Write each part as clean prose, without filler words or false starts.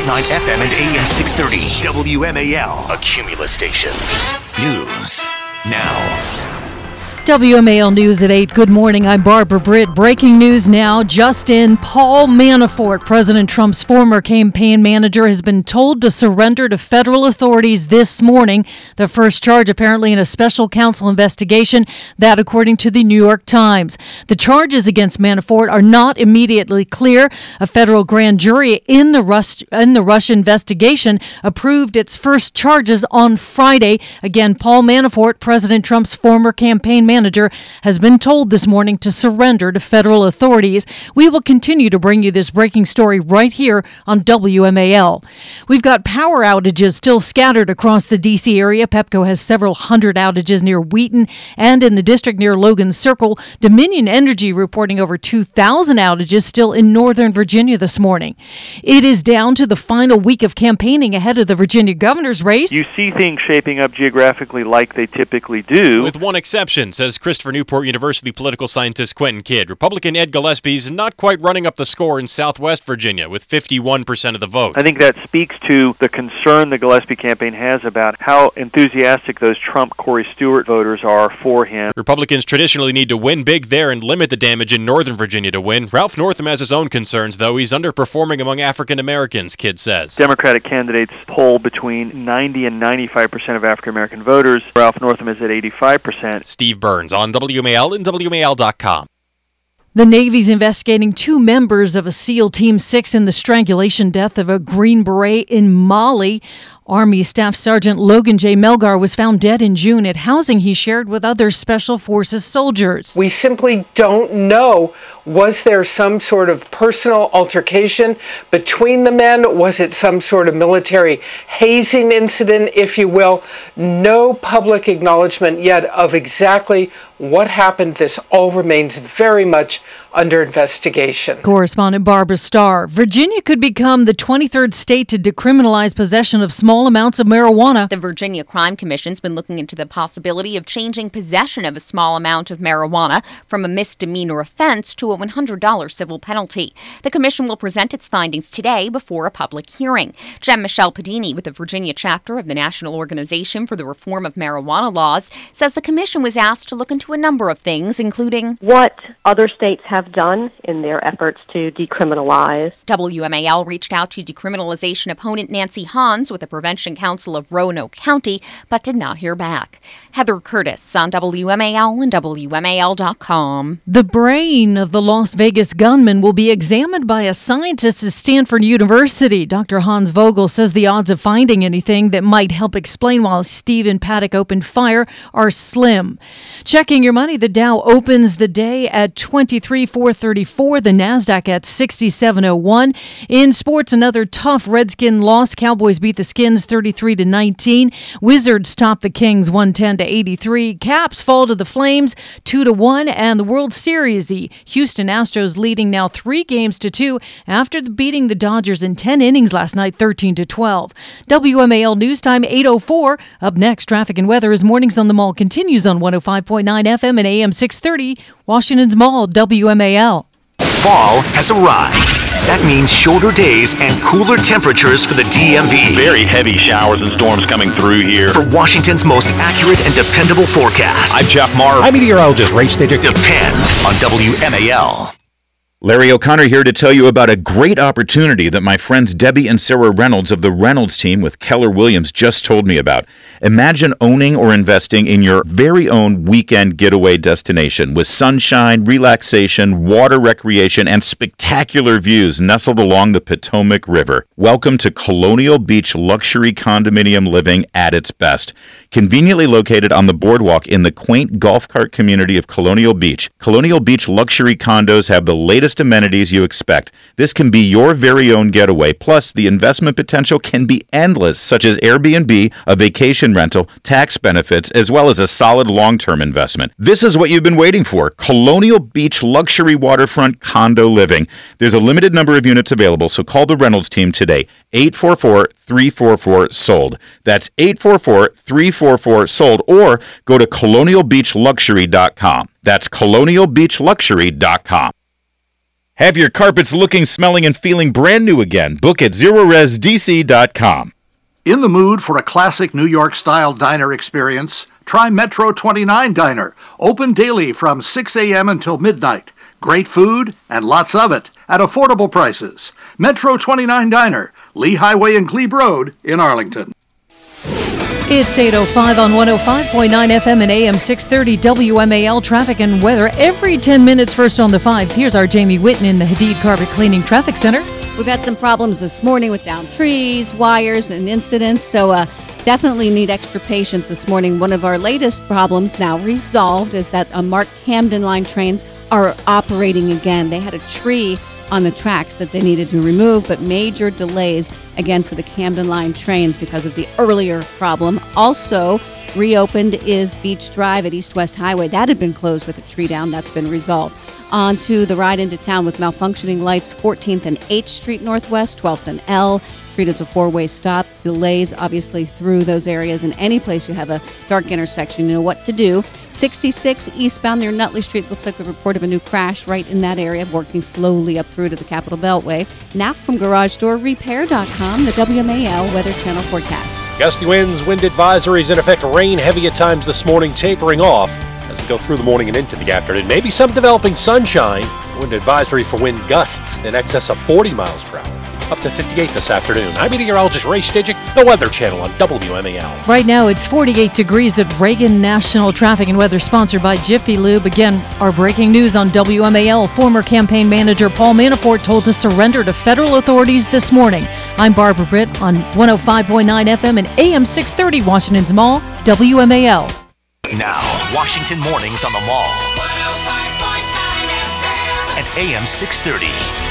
FM and AM 630. WMAL, a Cumulus station. News now. WMAL News at 8. Good morning. I'm Barbara Britt. Breaking news now. Just in, Paul Manafort, President Trump's former campaign manager, has been told to surrender to federal authorities this morning. The first charge apparently in a special counsel investigation, that according to the New York Times. The charges against Manafort are not immediately clear. A federal grand jury in the Russia investigation approved its first charges on Friday. Again, Paul Manafort, President Trump's former campaign manager, has been told this morning to surrender to federal authorities. We will continue to bring you this breaking story right here on WMAL. We've got power outages still scattered across the D.C. area. Pepco has several hundred outages near Wheaton and in the district near Logan Circle. Dominion Energy reporting over 2,000 outages still in Northern Virginia this morning. It is down to the final week of campaigning ahead of the Virginia governor's race. You see things shaping up geographically like they typically do. With one exception, says Christopher Newport University political scientist Quentin Kidd. Republican Ed Gillespie's not quite running up the score in Southwest Virginia with 51% of the vote. I think that speaks to the concern the Gillespie campaign has about how enthusiastic those Trump-Corey Stewart voters are for him. Republicans traditionally need to win big there and limit the damage in Northern Virginia to win. Ralph Northam has his own concerns, though. He's underperforming among African Americans, Kidd says. Democratic candidates poll between 90 and 95% of African American voters. Ralph Northam is at 85%. Steve Burns on WMAL and WMAL.com. The Navy's investigating 2 members of a SEAL Team 6 in the strangulation death of a Green Beret in Mali. Army Staff Sergeant Logan J. Melgar was found dead in June at housing he shared with other Special Forces soldiers. We simply don't know. Was there some sort of personal altercation between the men? Was it some sort of military hazing incident, if you will? No public acknowledgement yet of exactly what happened. This all remains very much under investigation. Correspondent Barbara Starr. Virginia could become the 23rd state to decriminalize possession of small amounts of marijuana. The Virginia Crime Commission's been looking into the possibility of changing possession of a small amount of marijuana from a misdemeanor offense to a $100 civil penalty. The commission will present its findings today before a public hearing. Jem Michelle Padini with the Virginia chapter of the National Organization for the Reform of Marijuana Laws says the commission was asked to look into a number of things, including what other states have done in their efforts to decriminalize. WMAL reached out to decriminalization opponent Nancy Hans with the Prevention Council of Roanoke County, but did not hear back. Heather Curtis on WMAL and WMAL.com. The brain of the Las Vegas gunman will be examined by a scientist at Stanford University. Dr. Hans Vogel says the odds of finding anything that might help explain why Stephen Paddock opened fire are slim. Checking your money, the Dow opens the day at 23,434, the NASDAQ at 6701. In sports, another tough Redskin loss. Cowboys beat the Skins 33-19. Wizards top the Kings 110-83. Caps fall to the Flames 2-1. And the World Series, the Houston Astros leading now 3-2 after beating the Dodgers in 10 innings last night, 13-12. WMAL News Time 8:04. Up next, traffic and weather as Mornings on the Mall continues on 105.9 FM and AM 630. Washington's Mall, WMAL. Fall has arrived. That means shorter days and cooler temperatures for the DMV. Very heavy showers and storms coming through here. For Washington's most accurate and dependable forecast, I'm Jeff Marr. I'm meteorologist Ray Stager. Depend on WMAL. Larry O'Connor here to tell you about a great opportunity that my friends Debbie and Sarah Reynolds of the Reynolds team with Keller Williams just told me about. Imagine owning or investing in your very own weekend getaway destination with sunshine, relaxation, water recreation, and spectacular views nestled along the Potomac River. Welcome to Colonial Beach luxury condominium living at its best. Conveniently located on the boardwalk in the quaint golf cart community of Colonial Beach, Colonial Beach luxury condos have the latest amenities you expect. This can be your very own getaway, plus the investment potential can be endless, such as Airbnb, a vacation rental, tax benefits, as well as a solid long-term investment. This is what you've been waiting for. Colonial Beach luxury waterfront condo living. There's a limited number of units available, so call the Reynolds team today. 844-344-SOLD. That's 844-344-SOLD, or go to colonialbeachluxury.com. That's colonialbeachluxury.com. Have your carpets looking, smelling, and feeling brand new again. Book at ZeroResDC.com. In the mood for a classic New York-style diner experience? Try Metro 29 Diner. Open daily from 6 a.m. until midnight. Great food and lots of it at affordable prices. Metro 29 Diner, Lee Highway and Glebe Road in Arlington. It's 8:05 on 105.9 FM and AM 630 WMAL traffic and weather every 10 minutes. First on the fives, here's our Jamie Whitten in the Hadid Carpet Cleaning Traffic Center. We've had some problems this morning with downed trees, wires, and incidents, so definitely need extra patience this morning. One of our latest problems now resolved is that MARC Camden Line trains are operating again. They had a tree on the tracks that they needed to remove, but major delays again for the Camden Line trains because of the earlier problem. Also reopened is Beach Drive at East West Highway. That had been closed with a tree down. That's been resolved. On to the ride into town with malfunctioning lights, 14th and 8th Street Northwest, 12th and L. Street is a four-way stop. Delays, obviously, through those areas. In any place you have a dark intersection, you know what to do. 66 eastbound near Nutley Street. Looks like the report of a new crash right in that area, working slowly up through to the Capitol Beltway. Now from GarageDoorRepair.com, the WMAL Weather Channel forecast. Gusty winds, wind advisories in effect, rain heavy at times this morning, tapering off as we go through the morning and into the afternoon. Maybe some developing sunshine. Wind advisory for wind gusts in excess of 40 miles per hour. Up to 58 this afternoon. I'm meteorologist Ray Stajic, the Weather Channel on WMAL. Right now it's 48 degrees at Reagan National. Traffic and weather sponsored by Jiffy Lube. Again, our breaking news on WMAL. Former campaign manager Paul Manafort told to surrender to federal authorities this morning. I'm Barbara Britt on 105.9 FM and AM 630 Washington's Mall, WMAL. Now, Washington mornings on the Mall. 105.9 FM and AM 630.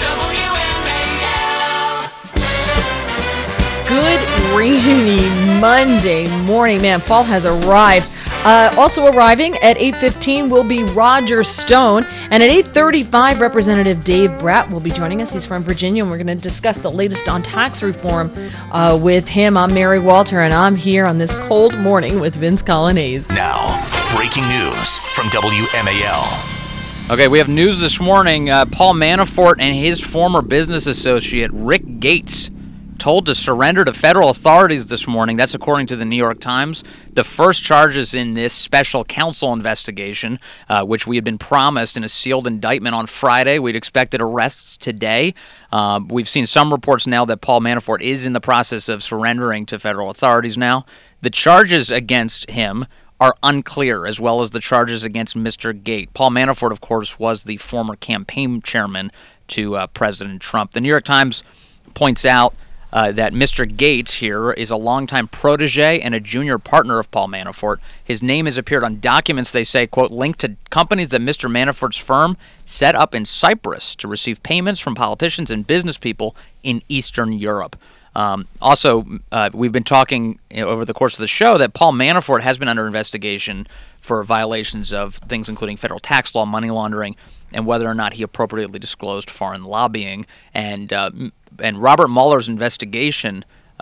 Good rainy Monday morning. Man, fall has arrived. Also arriving at 8:15 will be Roger Stone. And at 8:35, Representative Dave Brat will be joining us. He's from Virginia, and we're going to discuss the latest on tax reform with him. I'm Mary Walter, and I'm here on this cold morning with Vince Colonnese. Now, breaking news from WMAL. Okay, we have news this morning. Paul Manafort and his former business associate, Rick Gates, told to surrender to federal authorities this morning. That's according to the New York Times. The first charges in this special counsel investigation, which we had been promised in a sealed indictment on Friday. We'd expected arrests today. We've seen some reports now that Paul Manafort is in the process of surrendering to federal authorities now. The charges against him are unclear, as well as the charges against Mr. Gates. Paul Manafort, of course, was the former campaign chairman to President Trump. The New York Times points out that Mr. Gates here is a longtime protege and a junior partner of Paul Manafort. His name has appeared on documents, they say, quote, linked to companies that Mr. Manafort's firm set up in Cyprus to receive payments from politicians and business people in Eastern Europe. Also, we've been talking over the course of the show that Paul Manafort has been under investigation for violations of things including federal tax law, money laundering, and whether or not he appropriately disclosed foreign lobbying. And Robert Mueller's investigation,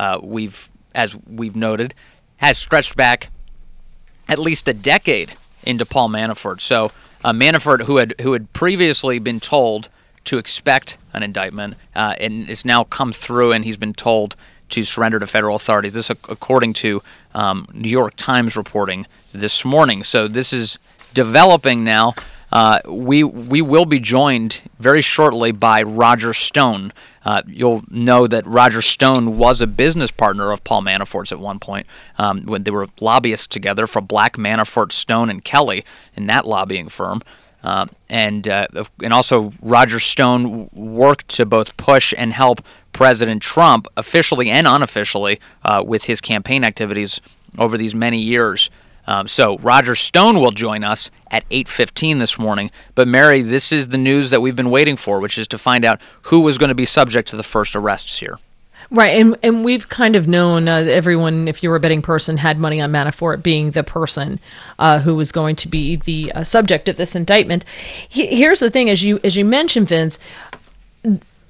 as we've noted, has stretched back at least a decade into Paul Manafort. So Manafort, who had previously been told to expect an indictment, and it's now come through, and he's been told to surrender to federal authorities. This, according to New York Times reporting this morning. So this is developing now. We will be joined very shortly by Roger Stone. You'll know that Roger Stone was a business partner of Paul Manafort's at one point when they were lobbyists together for Black, Manafort, Stone, and Kelly in that lobbying firm. And also Roger Stone worked to both push and help President Trump officially and unofficially with his campaign activities over these many years. So Roger Stone will join us at 8:15 this morning. But Mary, this is the news that we've been waiting for, which is to find out who was going to be subject to the first arrests here. Right, and we've kind of known everyone, if you were a betting person, had money on Manafort being the person who was going to be the subject of this indictment. Here's the thing, as you mentioned, Vince,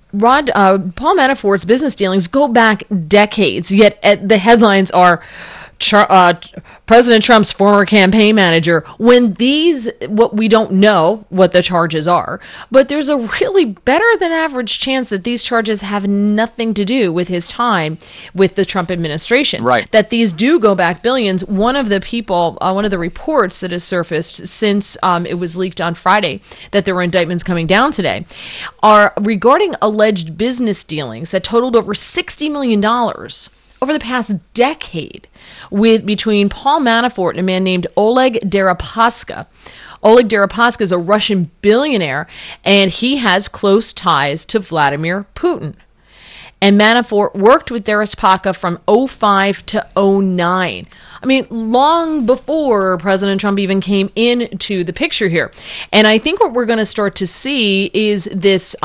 Paul Manafort's business dealings go back decades, yet the headlines are President Trump's former campaign manager, when we don't know what the charges are, but there's a really better than average chance that these charges have nothing to do with his time with the Trump administration. Right. That these do go back billions. One of the reports that has surfaced since it was leaked on Friday that there were indictments coming down today are regarding alleged business dealings that totaled over $60 million over the past decade between Paul Manafort and a man named Oleg Deripaska. Oleg Deripaska is a Russian billionaire, and he has close ties to Vladimir Putin. And Manafort worked with Deripaska from 2005 to 2009. I mean, long before President Trump even came into the picture here. And I think what we're going to start to see is this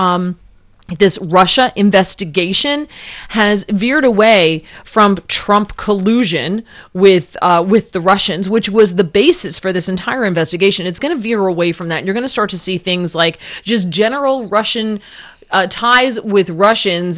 Russia investigation has veered away from Trump collusion with the Russians, which was the basis for this entire investigation. It's going to veer away from that. You're going to start to see things like just general Russian ties with Russians.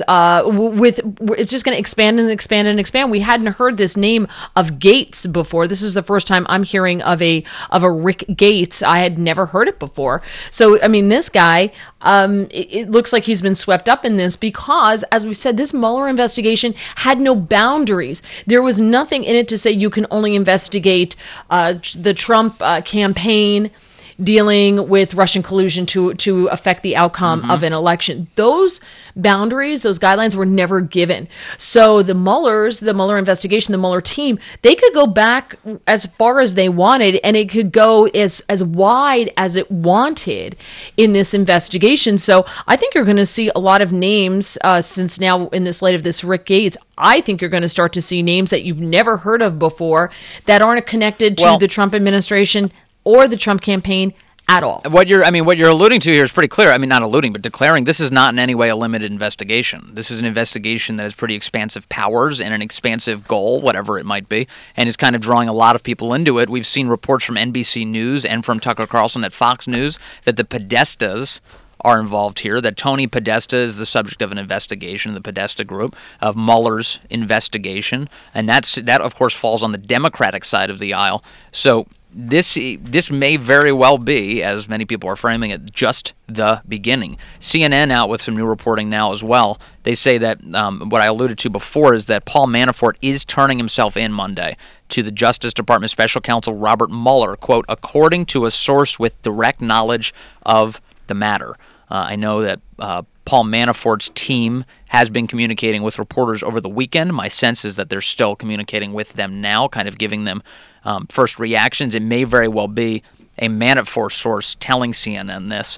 It's just going to expand and expand and expand. We hadn't heard this name of Gates before. This is the first time I'm hearing of a Rick Gates. I had never heard it before. So I mean, this guy, it looks like he's been swept up in this because, as we said, this Mueller investigation had no boundaries. There was nothing in it to say you can only investigate the Trump campaign dealing with Russian collusion to affect the outcome of an election. Those boundaries, those guidelines were never given. So the Mueller investigation, the Mueller team, they could go back as far as they wanted, and it could go as wide as it wanted in this investigation. So I think you're going to see a lot of names since now in this light of this Rick Gates. I think you're going to start to see names that you've never heard of before that aren't connected to the Trump administration or the Trump campaign at all. What you're alluding to here is pretty clear. I mean, not alluding, but declaring this is not in any way a limited investigation. This is an investigation that has pretty expansive powers and an expansive goal, whatever it might be, and is kind of drawing a lot of people into it. We've seen reports from NBC News and from Tucker Carlson at Fox News that the Podestas are involved here, that Tony Podesta is the subject of an investigation, the Podesta Group, of Mueller's investigation, and that of course falls on the Democratic side of the aisle. So this may very well be, as many people are framing it, just the beginning. CNN out with some new reporting now as well. They say that what I alluded to before is that Paul Manafort is turning himself in Monday to the Justice Department Special Counsel Robert Mueller, quote, according to a source with direct knowledge of the matter. I know that Paul Manafort's team has been communicating with reporters over the weekend. My sense is that they're still communicating with them now, kind of giving them first reactions. It may very well be a Manafort source telling CNN this.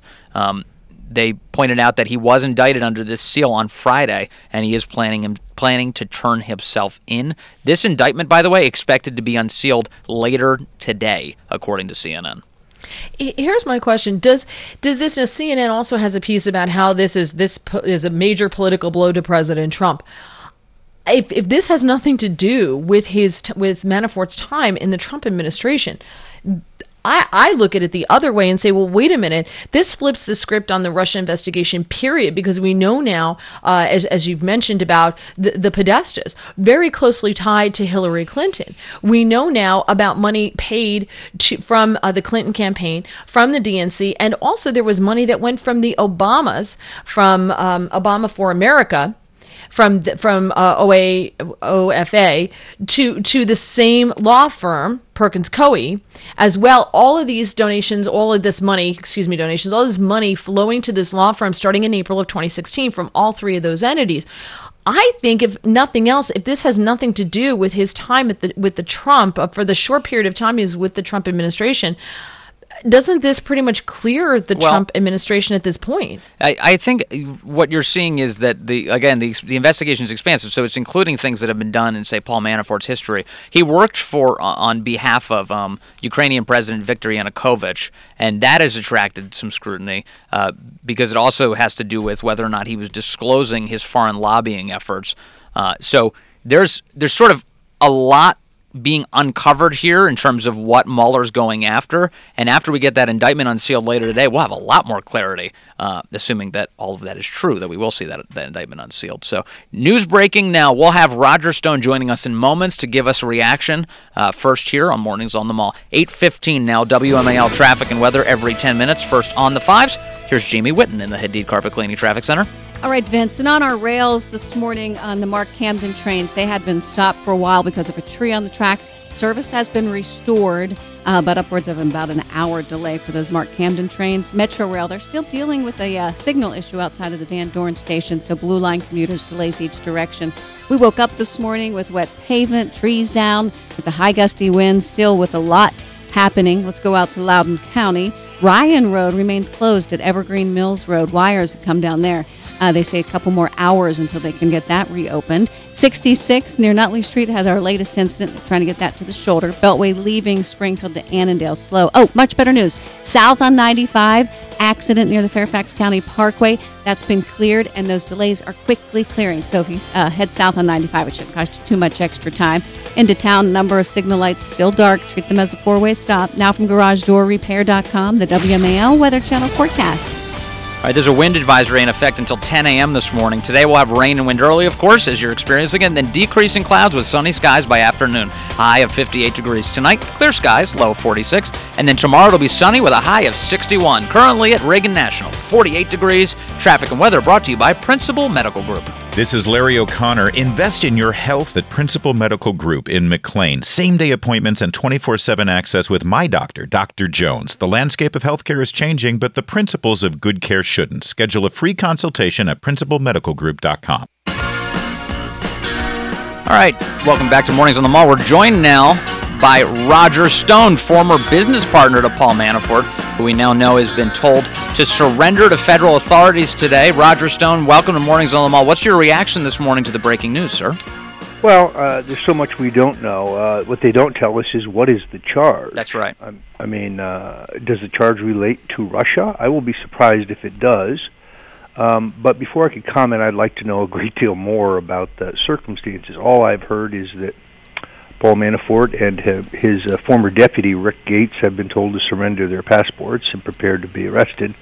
They pointed out that he was indicted under this seal on Friday, and he is planning to turn himself in. This indictment, by the way, expected to be unsealed later today, according to CNN. Here's my question: Does this? Now, CNN also has a piece about how this is a major political blow to President Trump. If this has nothing to do with with Manafort's time in the Trump administration, I look at it the other way and say, well, wait a minute. This flips the script on the Russia investigation, period, because we know now, as you've mentioned about the Podestas, very closely tied to Hillary Clinton. We know now about money paid from the Clinton campaign, from the DNC, and also there was money that went from the Obamas, from Obama for America, from OFA to the same law firm, Perkins Coie, as well. All of these donations, all of this money flowing to this law firm starting in April of 2016 from all three of those entities. I think, if nothing else, if this has nothing to do with his time with the Trump, for the short period of time he was with the Trump administration, doesn't this pretty much clear the Trump administration at this point? I think what you're seeing is that the investigation is expansive, so it's including things that have been done in, say, Paul Manafort's history. He worked on behalf of Ukrainian President Viktor Yanukovych, and that has attracted some scrutiny because it also has to do with whether or not he was disclosing his foreign lobbying efforts. So there's sort of a lot being uncovered here in terms of what Mueller's going after. And after we get that indictment unsealed later today, we'll have a lot more clarity, assuming that all of that is true, that we will see that indictment unsealed. So news breaking now. We'll have Roger Stone joining us in moments to give us a reaction first here on Mornings on the Mall. 8:15 now, WMAL traffic and weather every 10 minutes. First on the 5s, here's Jamie Whitten in the Hadid Carpet Cleaning Traffic Center. All right, Vince, and on our rails this morning on the Mark Camden trains, they had been stopped for a while because of a tree on the tracks. Service has been restored, but upwards of about an hour delay for those Mark Camden trains. Metro Rail, they're still dealing with a signal issue outside of the Van Dorn station, so Blue Line commuters delays each direction. We woke up this morning with wet pavement, trees down, with the high gusty winds, still with a lot happening. Let's go out to Loudoun County. Ryan Road remains closed at Evergreen Mills Road. Wires have come down there. They say a couple more hours until they can get that reopened. 66 near Nutley Street had our latest incident, trying to get that to the shoulder. Beltway leaving Springfield to Annandale slow. Oh, much better news. South on 95, accident near the Fairfax County Parkway. That's been cleared, and those delays are quickly clearing. So if you head south on 95, it shouldn't cost you too much extra time. Into town, number of signal lights still dark. Treat them as a four-way stop. Now from GarageDoorRepair.com, the WMAL Weather Channel forecast. All right, there's a wind advisory in effect until 10 a.m. this morning. Today we'll have rain and wind early, of course, as you're experiencing it, and then decreasing clouds with sunny skies by afternoon. High of 58 degrees. Tonight, clear skies, low 46. And then tomorrow it'll be sunny with a high of 61. Currently at Reagan National, 48 degrees. Traffic and weather brought to you by Principal Medical Group. This is Larry O'Connor. Invest in your health at Principal Medical Group in McLean. Same-day appointments and 24/7 access with my doctor, Dr. Jones. The landscape of healthcare is changing, but the principles of good care shouldn't. Schedule a free consultation at principalmedicalgroup.com. All right, welcome back to Mornings on the Mall. We're joined now by Roger Stone, former business partner to Paul Manafort, who we now know has been told to surrender to federal authorities today. Roger Stone, welcome to Mornings on the Mall. What's your reaction this morning to the breaking news, sir? Well, there's so much we don't know. What they don't tell us is what is the charge. That's right. I mean, does the charge relate to Russia? I will be surprised if it does. But before I could comment, I'd like to know a great deal more about the circumstances. All I've heard is that Paul Manafort and his former deputy, Rick Gates, have been told to surrender their passports and prepared to be arrested.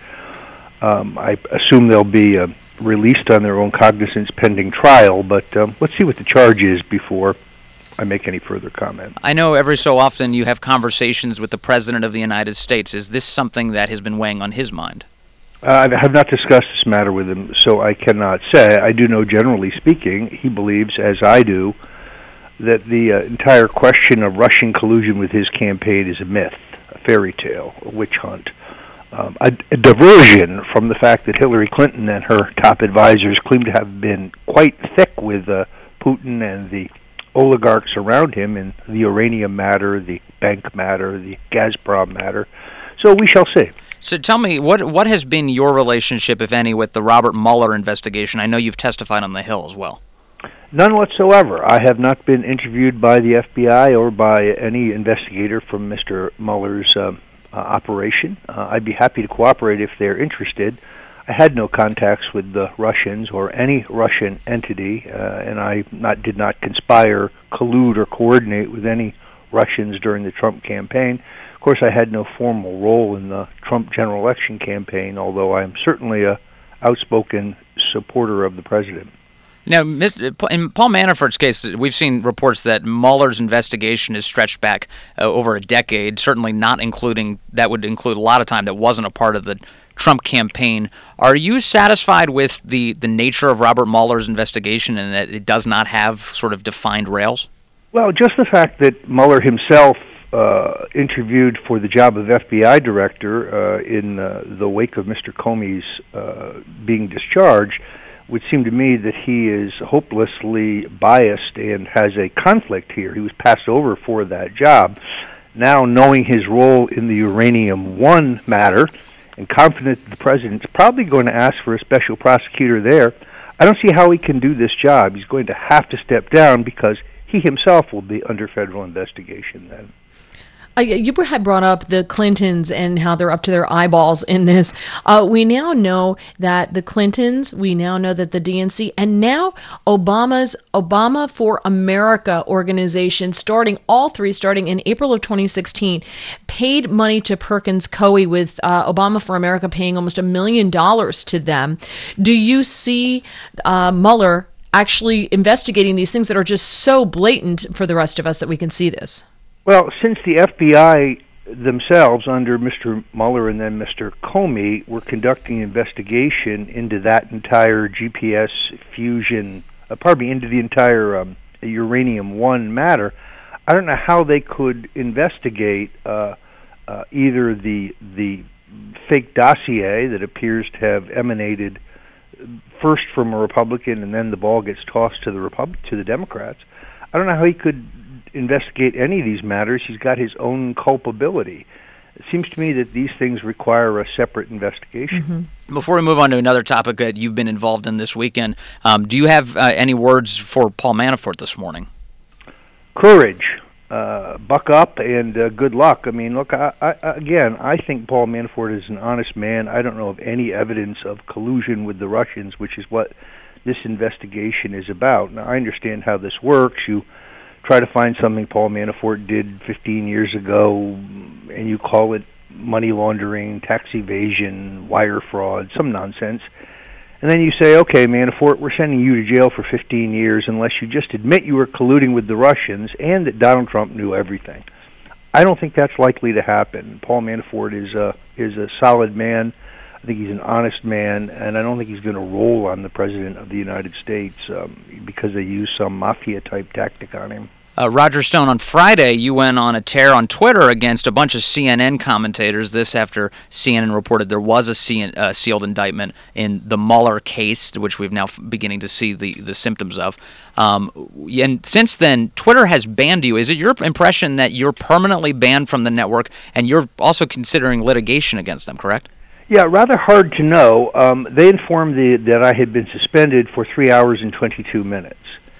I assume they'll be released on their own cognizance pending trial, but let's see what the charge is before I make any further comment. I know every so often you have conversations with the President of the United States. Is this something that has been weighing on his mind? I have not discussed this matter with him, so I cannot say. I do know, generally speaking, he believes, as I do, that the entire question of Russian collusion with his campaign is a myth, a fairy tale, a witch hunt, a diversion from the fact that Hillary Clinton and her top advisors claim to have been quite thick with Putin and the oligarchs around him in the uranium matter, the bank matter, the Gazprom matter. So we shall see. So tell me, what has been your relationship, if any, with the Robert Mueller investigation? I know you've testified on the Hill as well. None whatsoever. I have not been interviewed by the FBI or by any investigator from Mr. Mueller's operation. I'd be happy to cooperate if they're interested. I had no contacts with the Russians or any Russian entity, and I did not conspire, collude, or coordinate with any Russians during the Trump campaign. Of course, I had no formal role in the Trump general election campaign, although I'm certainly an outspoken supporter of the president. Now, in Paul Manafort's case, we've seen reports that Mueller's investigation is stretched back over a decade, certainly not including, that would include a lot of time that wasn't a part of the Trump campaign. Are you satisfied with the nature of Robert Mueller's investigation and that it does not have sort of defined rails? Well, just the fact that Mueller himself interviewed for the job of FBI director in the wake of Mr. Comey's being discharged would seem to me that he is hopelessly biased and has a conflict here. He was passed over for that job. Now, knowing his role in the Uranium One matter and confident that the president's probably going to ask for a special prosecutor there, I don't see how he can do this job. He's going to have to step down because he himself will be under federal investigation then. You had brought up the Clintons and how they're up to their eyeballs in this. We now know that the Clintons, we now know that the DNC, and now Obama's Obama for America organization, all three starting in April of 2016, paid money to Perkins Coie, with Obama for America paying almost $1 million to them. Do you see Mueller actually investigating these things that are just so blatant for the rest of us that we can see this? Well, since the FBI themselves, under Mr. Mueller and then Mr. Comey, were conducting an investigation into that entire GPS fusion, into the entire uranium-1 matter, I don't know how they could investigate either the fake dossier that appears to have emanated first from a Republican and then the ball gets tossed to the Democrats. I don't know how he could investigate any of these matters. He's got his own culpability. It seems to me that these things require a separate investigation. Mm-hmm. Before we move on to another topic that you've been involved in this weekend, do you have any words for Paul Manafort this morning? Courage. Buck up and good luck. I mean, look, I think Paul Manafort is an honest man. I don't know of any evidence of collusion with the Russians, which is what this investigation is about. Now, I understand how this works. You try to find something Paul Manafort did 15 years ago, and you call it money laundering, tax evasion, wire fraud, some nonsense. And then you say, okay, Manafort, we're sending you to jail for 15 years unless you just admit you were colluding with the Russians and that Donald Trump knew everything. I don't think that's likely to happen. Paul Manafort is a solid man. I think he's an honest man, and I don't think he's going to roll on the President of the United States because they use some mafia-type tactic on him. Roger Stone, on Friday, you went on a tear on Twitter against a bunch of CNN commentators. This after CNN reported there was a sealed indictment in the Mueller case, which we've now beginning to see the symptoms of. And since then, Twitter has banned you. Is it your impression that you're permanently banned from the network, and you're also considering litigation against them, correct? Yeah, rather hard to know. They informed that I had been suspended for 3 hours and 22 minutes.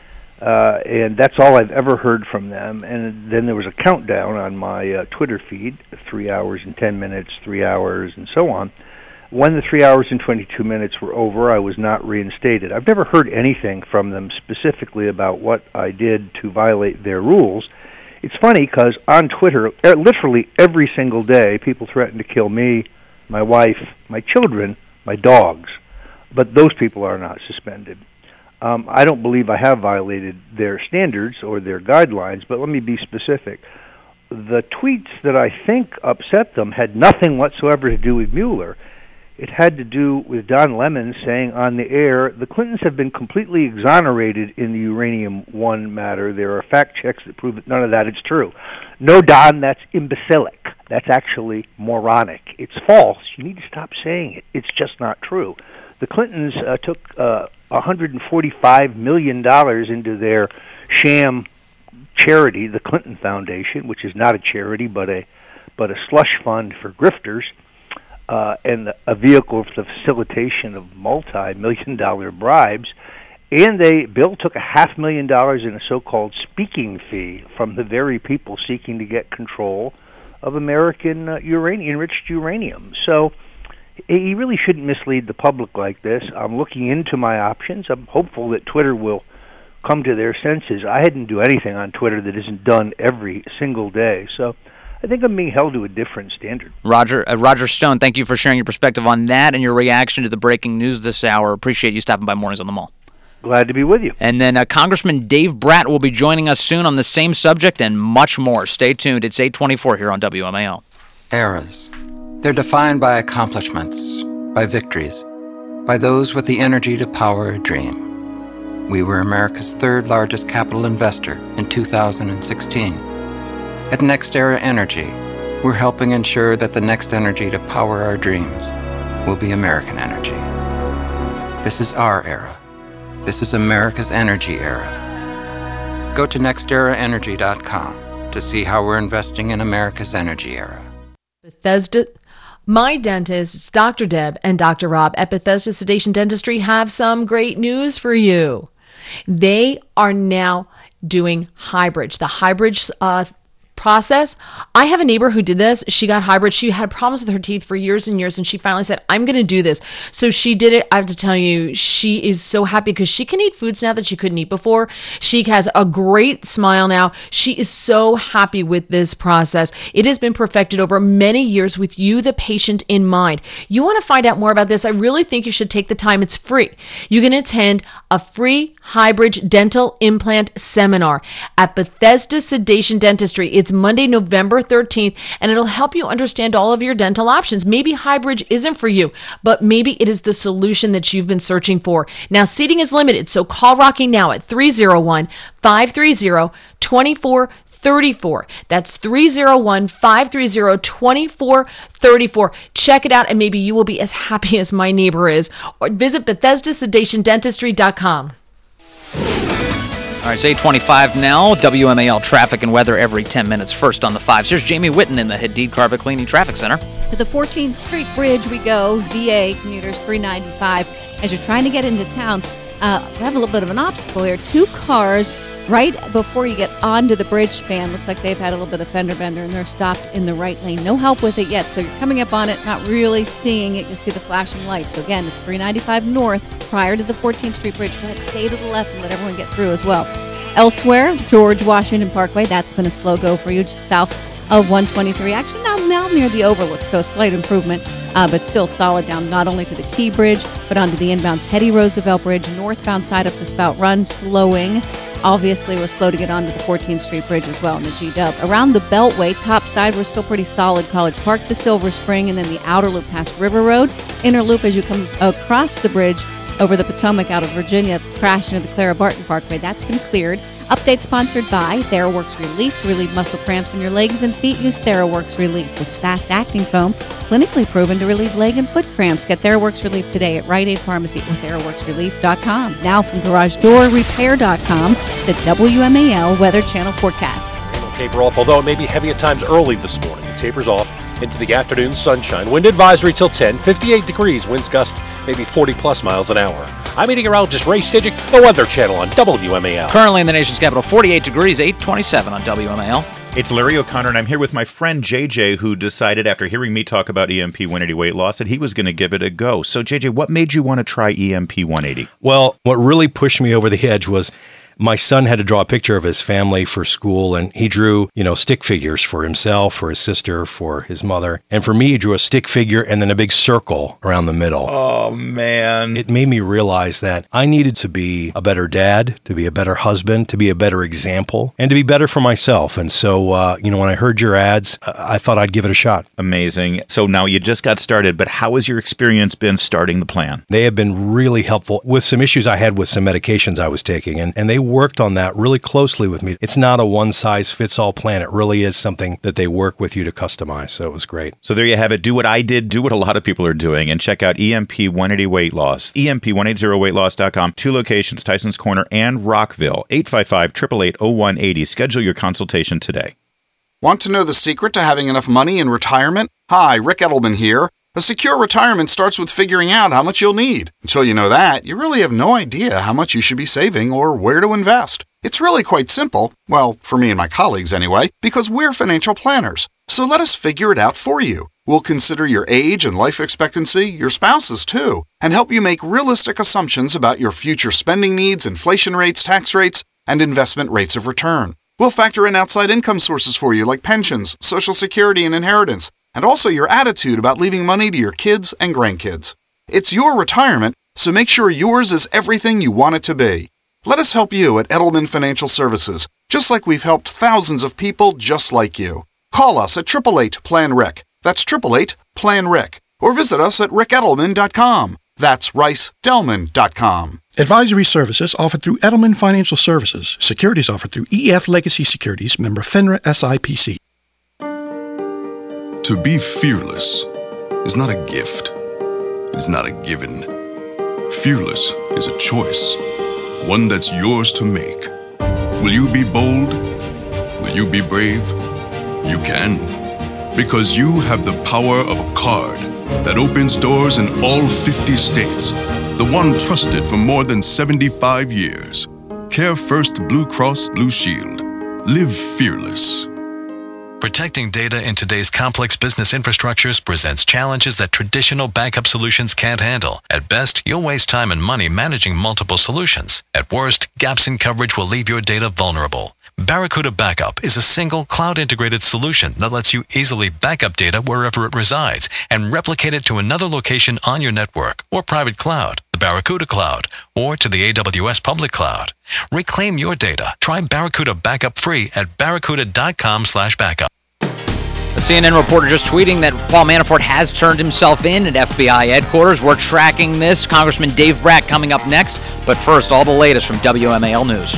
And that's all I've ever heard from them. And then there was a countdown on my Twitter feed, 3 hours and 10 minutes, 3 hours, and so on. When the 3 hours and 22 minutes were over, I was not reinstated. I've never heard anything from them specifically about what I did to violate their rules. It's funny because on Twitter, literally every single day, people threaten to kill me, my wife, my children, my dogs. But those people are not suspended. I don't believe I have violated their standards or their guidelines, but let me be specific. The tweets that I think upset them had nothing whatsoever to do with Mueller. It had to do with Don Lemon saying on the air, the Clintons have been completely exonerated in the uranium-1 matter. There are fact checks that prove that none of that is true. No, Don, that's imbecilic. That's actually moronic. It's false. You need to stop saying it. It's just not true. The Clintons took $145 million into their sham charity, the Clinton Foundation, which is not a charity but a slush fund for grifters, and a vehicle for the facilitation of multi-million-dollar bribes. And Bill took $500,000 in a so-called speaking fee from the very people seeking to get control of American enriched uranium. So he really shouldn't mislead the public like this. I'm looking into my options. I'm hopeful that Twitter will come to their senses. I didn't do anything on Twitter that isn't done every single day. So I think I'm being held to a different standard. Roger Stone, thank you for sharing your perspective on that and your reaction to the breaking news this hour. Appreciate you stopping by Mornings on the Mall. Glad to be with you. And then Congressman Dave Brat will be joining us soon on the same subject and much more. Stay tuned. It's 8:24 here on WMAL. Eras. They're defined by accomplishments, by victories, by those with the energy to power a dream. We were America's third largest capital investor in 2016. At NextEra Energy, we're helping ensure that the next energy to power our dreams will be American energy. This is our era. This is America's energy era. Go to nexteraenergy.com to see how we're investing in America's energy era. Bethesda. My dentists, Dr. Deb and Dr. Rob at Bethesda Sedation Dentistry have some great news for you. They are now doing Highbridge. The Highbridge process. I have a neighbor who did this. She got hybrid. She had problems with her teeth for years and years, and she finally said, I'm going to do this. So she did it. I have to tell you, she is so happy because she can eat foods now that she couldn't eat before. She has a great smile now. She is so happy with this process. It has been perfected over many years with you, the patient, in mind. You want to find out more about this? I really think you should take the time. It's free. You can attend a free Highbridge dental implant seminar at Bethesda Sedation Dentistry. It's Monday, November 13th, and it'll help you understand all of your dental options. Maybe Highbridge isn't for you, but maybe it is the solution that you've been searching for. Now, seating is limited, so call Rocky now at 301-530-2434. That's 301-530-2434. Check it out, and maybe you will be as happy as my neighbor is. Or visit BethesdaSedationDentistry.com. All right, it's 8:25 now. WMAL traffic and weather every 10 minutes. First on the 5s. Here's Jamie Whitten in the Hadid Carpet Cleaning Traffic Center. To the 14th Street Bridge we go, VA commuters 395. As you're trying to get into town, we have a little bit of an obstacle here. 2 cars right before you get onto the bridge span. Looks like they've had a little bit of fender bender, and they're stopped in the right lane. No help with it yet, so you're coming up on it, not really seeing it. You see the flashing lights. So again, it's 395 north prior to the 14th Street Bridge. Go ahead, stay to the left and let everyone get through as well. Elsewhere, George Washington Parkway, that's been a slow go for you, just south of 123. Actually, now near the Overlook, so a slight improvement, but still solid down not only to the Key Bridge, but onto the inbound Teddy Roosevelt Bridge, northbound side up to Spout Run, slowing. Obviously, we're slow to get onto the 14th Street Bridge as well in the G-Dub. Around the Beltway, top side, we're still pretty solid. College Park to Silver Spring, and then the outer loop past River Road. Inner loop as you come across the bridge over the Potomac out of Virginia, crash into the Clara Barton Parkway. That's been cleared. Update sponsored by TheraWorks Relief. To relieve muscle cramps in your legs and feet, use TheraWorks Relief. This fast-acting foam, clinically proven to relieve leg and foot cramps. Get TheraWorks Relief today at Rite Aid Pharmacy or TheraWorksRelief.com. Now from GarageDoorRepair.com, the WMAL Weather Channel forecast. It'll taper off, although it may be heavy at times early this morning. It tapers off into the afternoon sunshine. Wind advisory till 10, 58 degrees. Winds gust maybe 40-plus miles an hour. I'm meteorologist Ray Stidgick, the Weather Channel on WMAL. Currently in the nation's capital, 48 degrees, 8:27 on WMAL. It's Larry O'Connor, and I'm here with my friend JJ, who decided after hearing me talk about EMP 180 weight loss that he was going to give it a go. So, JJ, what made you want to try EMP 180? Well, what really pushed me over the edge was my son had to draw a picture of his family for school, and he drew, stick figures for himself, for his sister, for his mother. And for me, he drew a stick figure and then a big circle around the middle. Oh, man. It made me realize that I needed to be a better dad, to be a better husband, to be a better example, and to be better for myself. And so, when I heard your ads, I thought I'd give it a shot. Amazing. So now you just got started, but how has your experience been starting the plan? They have been really helpful with some issues I had with some medications I was taking, and they worked on that really closely with me. It's not a one-size-fits-all plan. It really is something that they work with you to customize, so it was great. So there you have it. Do what I did, do what a lot of people are doing, and check out EMP 180 Weight Loss. EMP180weightloss.com. 2 locations, Tysons Corner and Rockville. 855-888-0180. Schedule your consultation today. Want to know the secret to having enough money in retirement? Hi, Rick Edelman here. A secure retirement starts with figuring out how much you'll need. Until you know that, you really have no idea how much you should be saving or where to invest. It's really quite simple, well, for me and my colleagues anyway, because we're financial planners. So let us figure it out for you. We'll consider your age and life expectancy, your spouse's too, and help you make realistic assumptions about your future spending needs, inflation rates, tax rates, and investment rates of return. We'll factor in outside income sources for you like pensions, Social Security, and inheritance, and also your attitude about leaving money to your kids and grandkids. It's your retirement, so make sure yours is everything you want it to be. Let us help you at Edelman Financial Services, just like we've helped thousands of people just like you. Call us at 888-PLAN-RIC. That's 888-PLAN-RIC. Or visit us at rickedelman.com. That's ricedelman.com. Advisory services offered through Edelman Financial Services. Securities offered through EF Legacy Securities, member FINRA SIPC. To be fearless is not a gift. It's not a given. Fearless is a choice, one that's yours to make. Will you be bold? Will you be brave? You can, because you have the power of a card that opens doors in all 50 states. The one trusted for more than 75 years. Care First Blue Cross Blue Shield. Live fearless. Protecting data in today's complex business infrastructures presents challenges that traditional backup solutions can't handle. At best, you'll waste time and money managing multiple solutions. At worst, gaps in coverage will leave your data vulnerable. Barracuda Backup is a single cloud-integrated solution that lets you easily back up data wherever it resides and replicate it to another location on your network or private cloud, the Barracuda Cloud, or to the AWS public cloud. Reclaim your data. Try Barracuda Backup free at barracuda.com/backup. A CNN reporter just tweeting that Paul Manafort has turned himself in at FBI headquarters. We're tracking this. Congressman Dave Brat coming up next. But first, all the latest from WMAL News.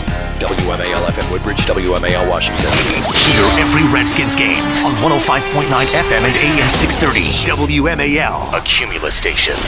WMAL FM Woodbridge, WMAL Washington. Hear every Redskins game on 105.9 FM and AM 630. WMAL, a Cumulus station.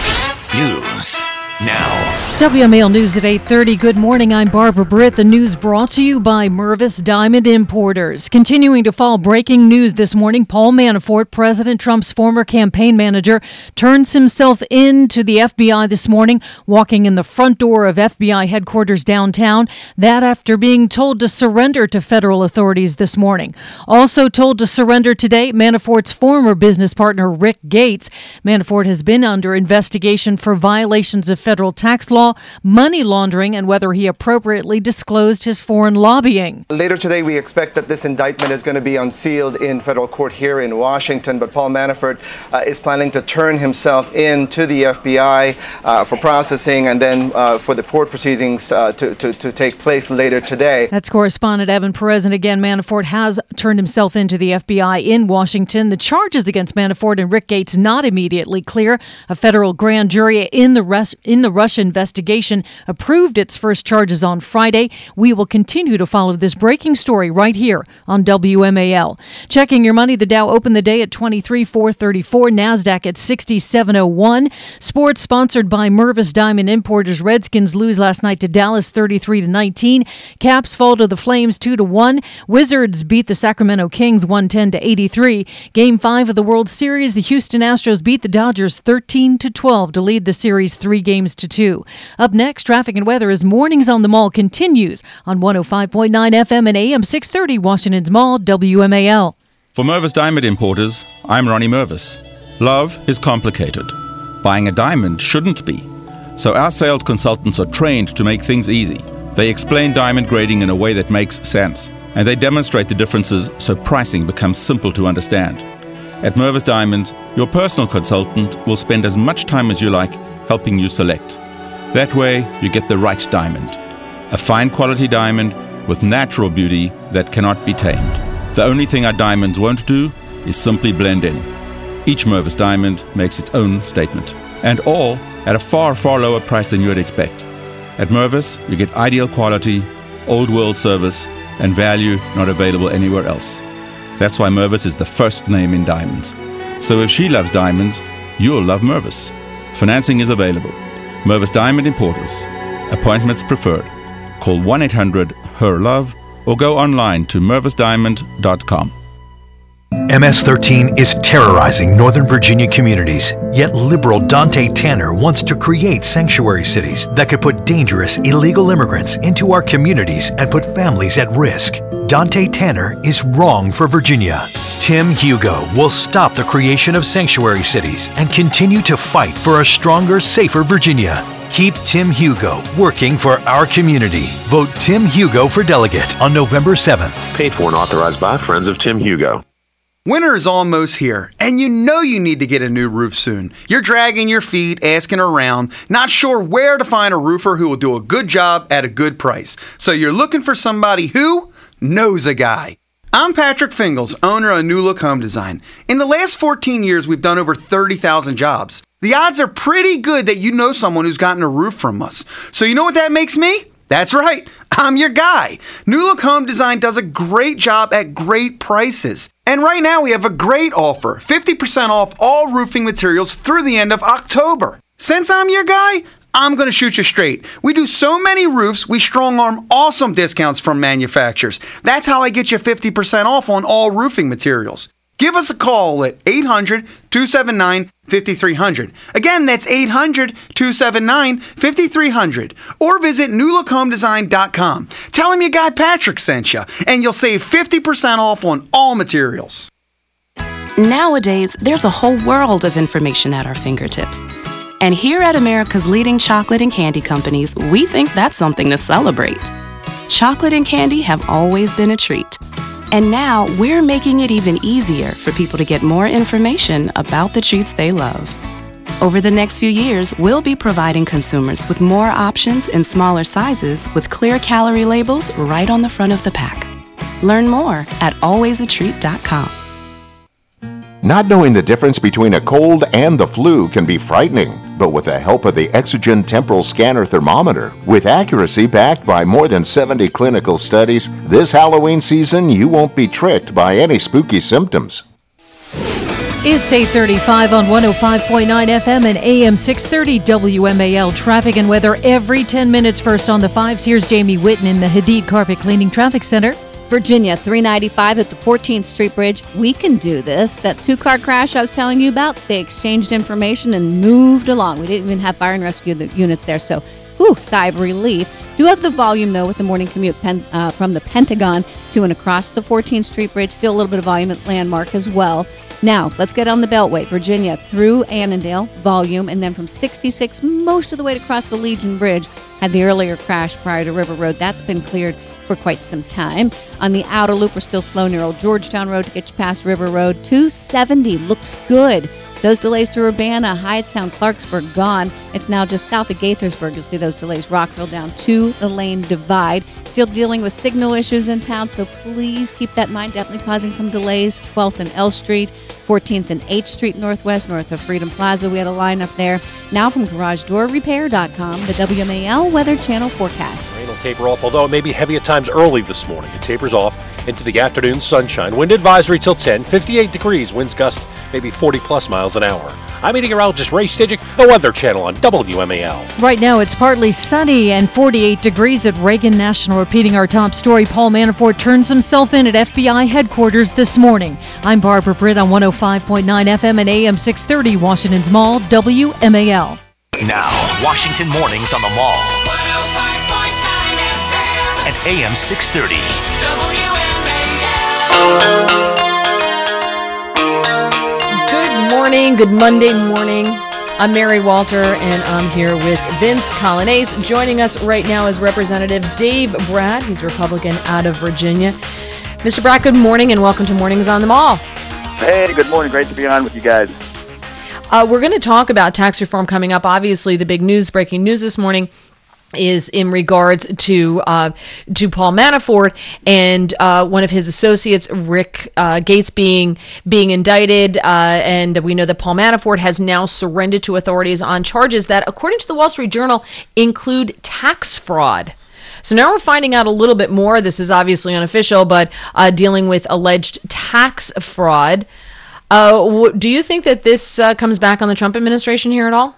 News now. WMAL News at 8:30. Good morning. I'm Barbara Britt. The news brought to you by Mervis Diamond Importers. Continuing to fall, breaking news this morning. Paul Manafort, President Trump's former campaign manager, turns himself in to the FBI this morning, walking in the front door of FBI headquarters downtown. That after being told to surrender to federal authorities this morning. Also told to surrender today, Manafort's former business partner, Rick Gates. Manafort has been under investigation for violations of federal tax law, money laundering, and whether he appropriately disclosed his foreign lobbying. Later today, we expect that this indictment is going to be unsealed in federal court here in Washington, but Paul Manafort is planning to turn himself in to the FBI for processing and then for the court proceedings to take place later today. That's correspondent Evan Perez. And again, Manafort has turned himself into the FBI in Washington. The charges against Manafort and Rick Gates not immediately clear. A federal grand jury in the Russia investigation approved its first charges on Friday. We will continue to follow this breaking story right here on WMAL. Checking your money, the Dow opened the day at 23,434, NASDAQ at 6701. Sports sponsored by Mervis Diamond Importers. Redskins lose last night to Dallas 33-19. Caps fall to the Flames 2-1. Wizards beat the Sacramento Kings 110-83. Game 5 of the World Series, the Houston Astros beat the Dodgers 13-12 to lead the series 3-2. Up next, traffic and weather as Mornings on the Mall continues on 105.9 FM and AM 630 Washington's Mall, WMAL. For Mervis Diamond Importers, I'm Ronnie Mervis. Love is complicated. Buying a diamond shouldn't be. So our sales consultants are trained to make things easy. They explain diamond grading in a way that makes sense, and they demonstrate the differences so pricing becomes simple to understand. At Mervis Diamonds, your personal consultant will spend as much time as you like helping you select. That way, you get the right diamond. A fine quality diamond with natural beauty that cannot be tamed. The only thing our diamonds won't do is simply blend in. Each Mervis diamond makes its own statement. And all at a far, far lower price than you'd expect. At Mervis, you get ideal quality, old world service, and value not available anywhere else. That's why Mervis is the first name in diamonds. So if she loves diamonds, you'll love Mervis. Financing is available. Mervis Diamond Importers. Appointments preferred. Call 1-800-HER-LOVE or go online to mervisdiamond.com. MS-13 is terrorizing Northern Virginia communities, yet liberal Dante Tanner wants to create sanctuary cities that could put dangerous illegal immigrants into our communities and put families at risk. Dante Tanner is wrong for Virginia. Tim Hugo will stop the creation of sanctuary cities and continue to fight for a stronger, safer Virginia. Keep Tim Hugo working for our community. Vote Tim Hugo for delegate on November 7th. Paid for and authorized by Friends of Tim Hugo. Winter is almost here, and you know you need to get a new roof soon. You're dragging your feet, asking around, not sure where to find a roofer who will do a good job at a good price. So you're looking for somebody who knows a guy. I'm Patrick Fingles, owner of New Look Home Design. In the last 14 years, we've done over 30,000 jobs. The odds are pretty good that you know someone who's gotten a roof from us. So you know what that makes me? That's right, I'm your guy. New Look Home Design does a great job at great prices. And right now we have a great offer, 50% off all roofing materials through the end of October. Since I'm your guy, I'm going to shoot you straight. We do so many roofs, we strong-arm awesome discounts from manufacturers. That's how I get you 50% off on all roofing materials. Give us a call at 800-279-5300. Again, that's 800-279-5300. Or visit newlookhomedesign.com. Tell them your guy Patrick sent you, and you'll save 50% off on all materials. Nowadays, there's a whole world of information at our fingertips. And here at America's leading chocolate and candy companies, we think that's something to celebrate. Chocolate and candy have always been a treat. And now we're making it even easier for people to get more information about the treats they love. Over the next few years, we'll be providing consumers with more options in smaller sizes with clear calorie labels right on the front of the pack. Learn more at alwaysatreat.com. Not knowing the difference between a cold and the flu can be frightening, but with the help of the Exogen Temporal Scanner Thermometer, with accuracy backed by more than 70 clinical studies, this Halloween season you won't be tricked by any spooky symptoms. It's 8:35 on 105.9 FM and AM 630 WMAL. Traffic and weather every 10 minutes. First on the fives, here's Jamie Whitten in the Hadid Carpet Cleaning Traffic Center. Virginia, 395 at the 14th Street Bridge. We can do this. That two-car crash I was telling you about, they exchanged information and moved along. We didn't even have fire and rescue units there, so sigh of relief. Do have the volume, though, with the morning commute from the Pentagon to and across the 14th Street Bridge. Still a little bit of volume at Landmark as well. Now, let's get on the Beltway. Virginia through Annandale, volume, and then from 66 most of the way across the Legion Bridge. Had the earlier crash prior to River Road. That's been cleared for quite some time. On the outer loop, we're still slow near Old Georgetown Road to get you past River Road. 270 looks good. Those delays through Urbana, Hyattstown, Clarksburg gone. It's now just south of Gaithersburg. You'll see those delays. Rockville down to the lane divide. Still dealing with signal issues in town, so please keep that in mind. Definitely causing some delays. 12th and L Street, 14th and H Street Northwest, north of Freedom Plaza. We had a line up there. Now from GarageDoorRepair.com, the WMAL Weather Channel forecast. Rain will taper off, although it may be heavy at times early this morning. It tapers off into the afternoon sunshine. Wind advisory till 10, 58 degrees. Winds gust maybe 40-plus miles an hour. I'm meteorologist Ray Stidgick, the Weather Channel on WMAL. Right now, it's partly sunny and 48 degrees at Reagan National. Repeating our top story, Paul Manafort turns himself in at FBI headquarters this morning. I'm Barbara Britt on 105.9 FM and AM 630, Washington's Mall, WMAL. Now, Washington mornings on the Mall. 105.9 FM and AM 630. WMAL. Good Monday morning. I'm Mary Walter, and I'm here with Vince Colonnese. Joining us right now is Representative Dave Brat. He's Republican out of Virginia. Mr. Brat, good morning, and welcome to Mornings on the Mall. Hey, good morning. Great to be on with you guys. We're going to talk about tax reform coming up. Obviously, the big breaking news this morning is in regards to Paul Manafort and one of his associates, Rick Gates, being indicted. And we know that Paul Manafort has now surrendered to authorities on charges that, according to the Wall Street Journal, include tax fraud. So now we're finding out a little bit more. This is obviously unofficial, but dealing with alleged tax fraud. Do you think that this comes back on the Trump administration here at all?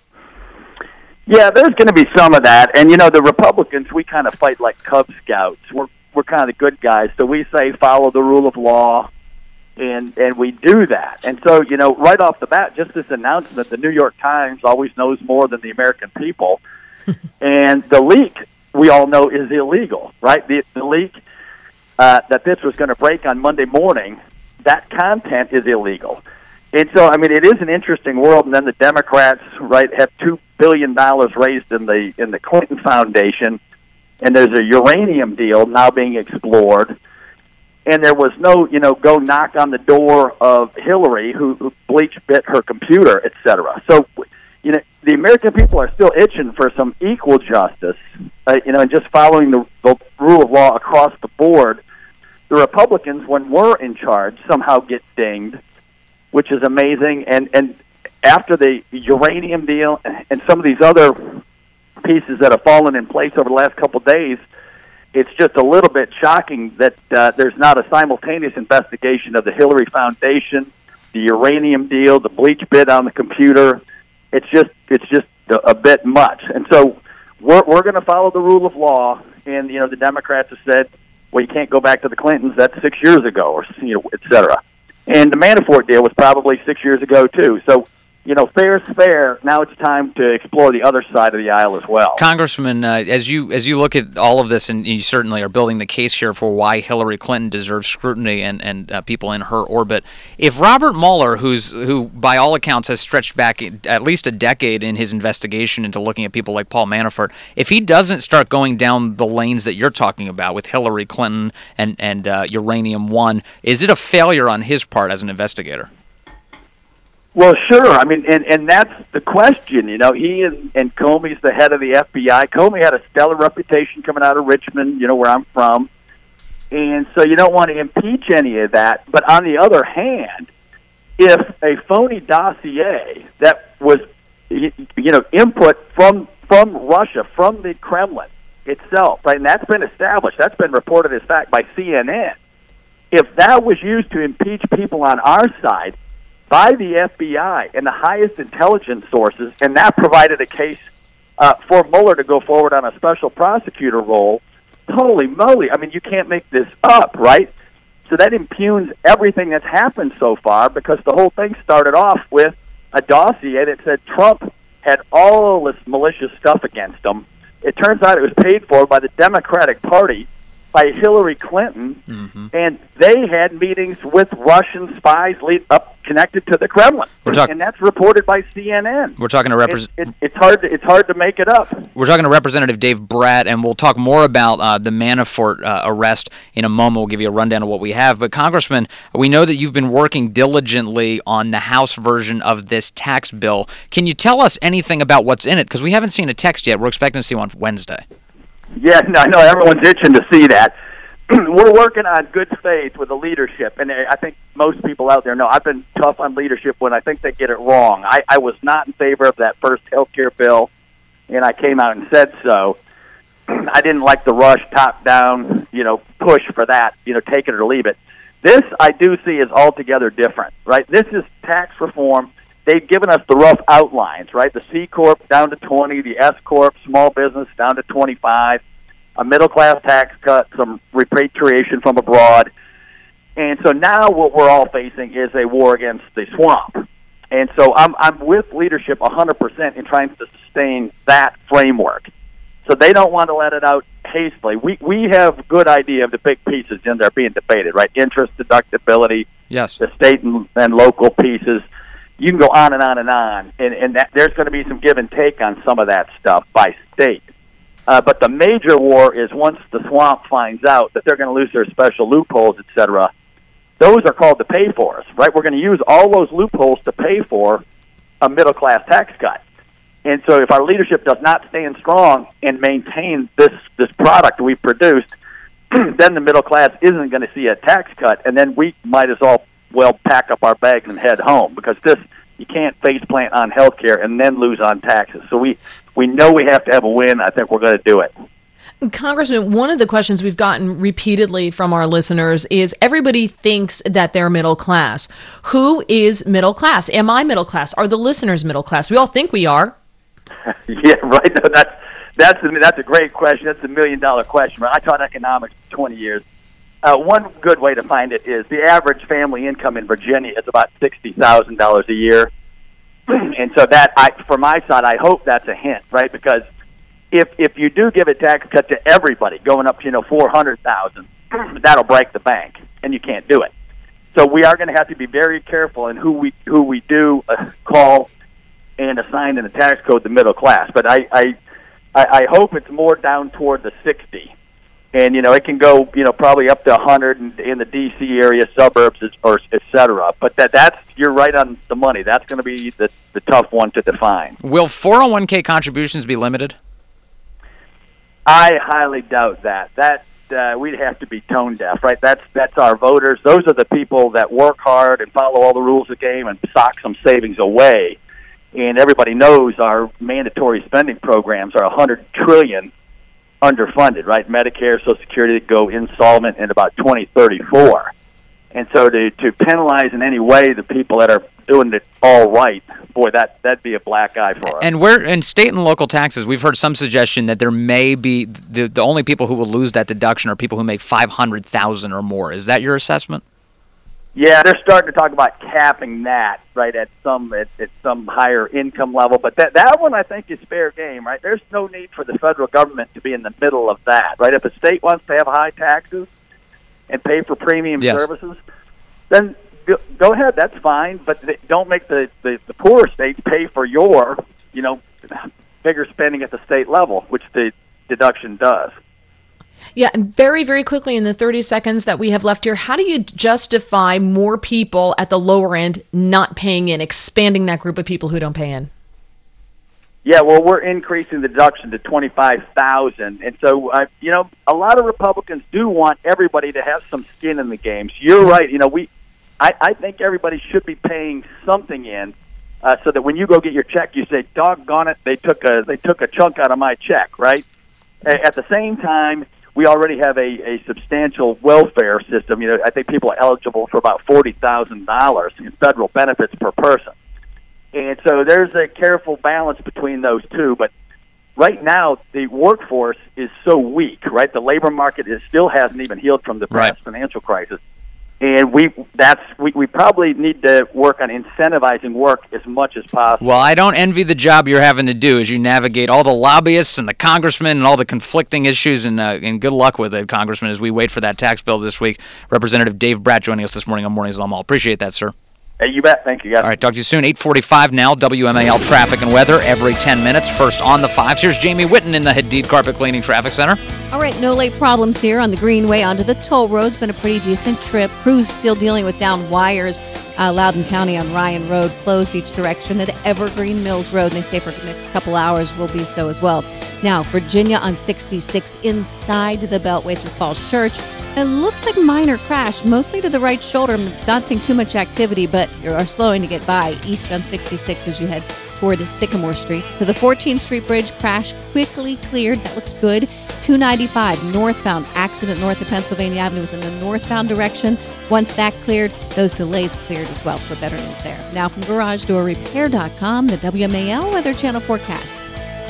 Yeah, there's going to be some of that. And, the Republicans, we kind of fight like Cub Scouts. We're kind of the good guys. So we say follow the rule of law, and we do that. And so, right off the bat, just this announcement, the New York Times always knows more than the American people. And the leak, we all know, is illegal, right? The leak that this was going to break on Monday morning, that content is illegal. And so, it is an interesting world. And then the Democrats, right, have $2 billion raised in the Clinton Foundation, and there's a uranium deal now being explored. And there was no, go knock on the door of Hillary, who bleach bit her computer, et cetera. So, the American people are still itching for some equal justice, and just following the rule of law across the board. The Republicans, when we're in charge, somehow get dinged, which is amazing. And after the uranium deal and some of these other pieces that have fallen in place over the last couple of days, it's just a little bit shocking that there's not a simultaneous investigation of the Hillary Foundation, the uranium deal, the bleach bit on the computer. It's just a bit much. And so we're going to follow the rule of law. And, the Democrats have said, well, you can't go back to the Clintons. That's 6 years ago, or, et cetera. And the Manafort deal was probably 6 years ago, too. So, fair is fair. Now it's time to explore the other side of the aisle as well. Congressman, as you look at all of this, and you certainly are building the case here for why Hillary Clinton deserves scrutiny and people in her orbit, if Robert Mueller, who by all accounts has stretched back at least a decade in his investigation into looking at people like Paul Manafort, if he doesn't start going down the lanes that you're talking about with Hillary Clinton and Uranium One, is it a failure on his part as an investigator? Well, sure. I mean, and that's the question. He and Comey's the head of the FBI. Comey had a stellar reputation coming out of Richmond, where I'm from. And so you don't want to impeach any of that. But on the other hand, if a phony dossier that was, input from Russia, from the Kremlin itself, right, and that's been established, that's been reported as fact by CNN, if that was used to impeach people on our side by the FBI and the highest intelligence sources, and that provided a case for Mueller to go forward on a special prosecutor role, holy moly, I mean, you can't make this up, right? So that impugns everything that's happened so far, because the whole thing started off with a dossier that said Trump had all this malicious stuff against him. It turns out it was paid for by the Democratic Party, by Hillary Clinton, and they had meetings with Russian spies connected to the Kremlin, and that's reported by CNN. We're talking to It's hard to make it up. We're talking to Representative Dave Brat, and we'll talk more about the Manafort arrest in a moment. We'll give you a rundown of what we have. But Congressman, we know that you've been working diligently on the House version of this tax bill. Can you tell us anything about what's in it? Because we haven't seen a text yet. We're expecting to see one Wednesday. Yeah, no, I know everyone's itching to see that. We're working on good faith with the leadership, and I think most people out there know I've been tough on leadership when I think they get it wrong. I was not in favor of that first health care bill, and I came out and said so. I didn't like the rush, top-down, push for that, take it or leave it. This I do see is altogether different, right? This is tax reform. They've given us the rough outlines, right? The C Corp down to 20, the S Corp, small business down to 25, a middle-class tax cut, some repatriation from abroad. And so now what we're all facing is a war against the swamp. And so I'm with leadership 100% in trying to sustain that framework. So they don't want to let it out hastily. We have a good idea of the big pieces in there being debated, right? Interest deductibility, yes, the state and local pieces. You can go on and on and on, and there's going to be some give and take on some of that stuff by state. But the major war is once the swamp finds out that they're going to lose their special loopholes, et cetera, those are called the pay-fors, right? We're going to use all those loopholes to pay for a middle-class tax cut. And so if our leadership does not stand strong and maintain this product we've produced, then the middle class isn't going to see a tax cut, and then we might as well pack up our bags and head home, because you can't face plant on health care and then lose on taxes. So we know we have to have a win. I think we're going to do it. Congressman, one of the questions we've gotten repeatedly from our listeners is everybody thinks that they're middle class. Who is middle class? Am I middle class? Are the listeners middle class? We all think we are. Yeah, right. No, that's a great question. That's $1 million question. Right? I taught economics for 20 years. One good way to find it is the average family income in Virginia is about $60,000 a year. And so for my side, I hope that's a hint, right? Because if you do give a tax cut to everybody going up to $400,000, that'll break the bank, and you can't do it. So we are going to have to be very careful in who we do call and assign in the tax code the middle class. But I hope it's more down toward the 60. And, it can go, probably up to 100 in the D.C. area, suburbs, or et cetera. But that's you're right on the money. That's going to be the tough one to define. Will 401k contributions be limited? I highly doubt that. We'd have to be tone deaf, right? That's our voters. Those are the people that work hard and follow all the rules of the game and sock some savings away. And everybody knows our mandatory spending programs are $100 trillion underfunded, right? Medicare, Social Security go insolvent in about 2034. And so to penalize in any way the people that are doing it all right, boy, that'd be a black eye for us. And we're in state and local taxes. We've heard some suggestion that there may be the only people who will lose that deduction are people who make $500,000 or more. Is that your assessment? Yeah, they're starting to talk about capping that, right, at some higher income level. But that one, I think, is fair game, right? There's no need for the federal government to be in the middle of that, right? If a state wants to have high taxes and pay for premium services, then go ahead, that's fine. But don't make the poorer states pay for your, bigger spending at the state level, which the deduction does. Yeah, and very, very quickly in the 30 seconds that we have left here, how do you justify more people at the lower end not paying in, expanding that group of people who don't pay in? Yeah, well, we're increasing the deduction to $25,000, and so a lot of Republicans do want everybody to have some skin in the game. So you're right. I think everybody should be paying something in, so that when you go get your check, you say, "Doggone it, they took a chunk out of my check." Right. At the same time, we already have a substantial welfare system. I think people are eligible for about $40,000 in federal benefits per person. And so there's a careful balance between those two. But right now, the workforce is so weak, right? The labor market still hasn't even healed from the past financial crisis. And we probably need to work on incentivizing work as much as possible. Well, I don't envy the job you're having to do as you navigate all the lobbyists and the congressmen and all the conflicting issues, and good luck with it, Congressman, as we wait for that tax bill this week. Representative Dave Bratt joining us this morning on Mornings on the Mall. Appreciate that, sir. Hey, you bet. Thank you, guys. All right, talk to you soon. 8:45 now, WMAL traffic and weather every 10 minutes. First on the 5s. Here's Jamie Whitten in the Hadid Carpet Cleaning Traffic Center. All right, no late problems here on the Greenway onto the toll road. It's been a pretty decent trip. Crews still dealing with down wires. Loudoun County on Ryan Road closed each direction at Evergreen Mills Road. And they say for the next couple hours will be so as well. Now, Virginia on 66 inside the Beltway through Falls Church. It looks like minor crash, mostly to the right shoulder. I'm not seeing too much activity, but you are slowing to get by. East on 66 as you head toward Sycamore Street. To the 14th Street Bridge, crash quickly cleared. That looks good. 295 northbound, accident north of Pennsylvania Avenue was in the northbound direction. Once that cleared, those delays cleared as well, so better news there. Now from GarageDoorRepair.com, the WMAL Weather Channel forecast.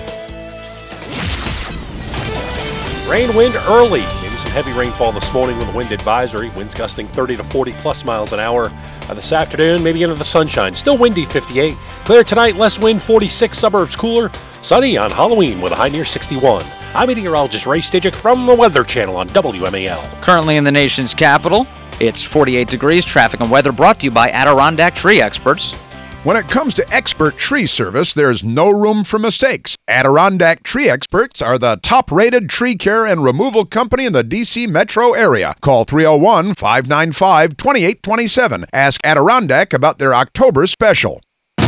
Rain, wind early. Maybe some heavy rainfall this morning with a wind advisory. Winds gusting 30 to 40 plus miles an hour. This afternoon, maybe into the sunshine. Still windy, 58. Clear tonight, less wind, 46. Suburbs cooler. Sunny on Halloween with a high near 61. I'm meteorologist Ray Stijik from the Weather Channel on WMAL. Currently in the nation's capital, it's 48 degrees. Traffic and weather brought to you by Adirondack Tree Experts. When it comes to expert tree service, there's no room for mistakes. Adirondack Tree Experts are the top-rated tree care and removal company in the D.C. metro area. Call 301-595-2827. Ask Adirondack about their October special.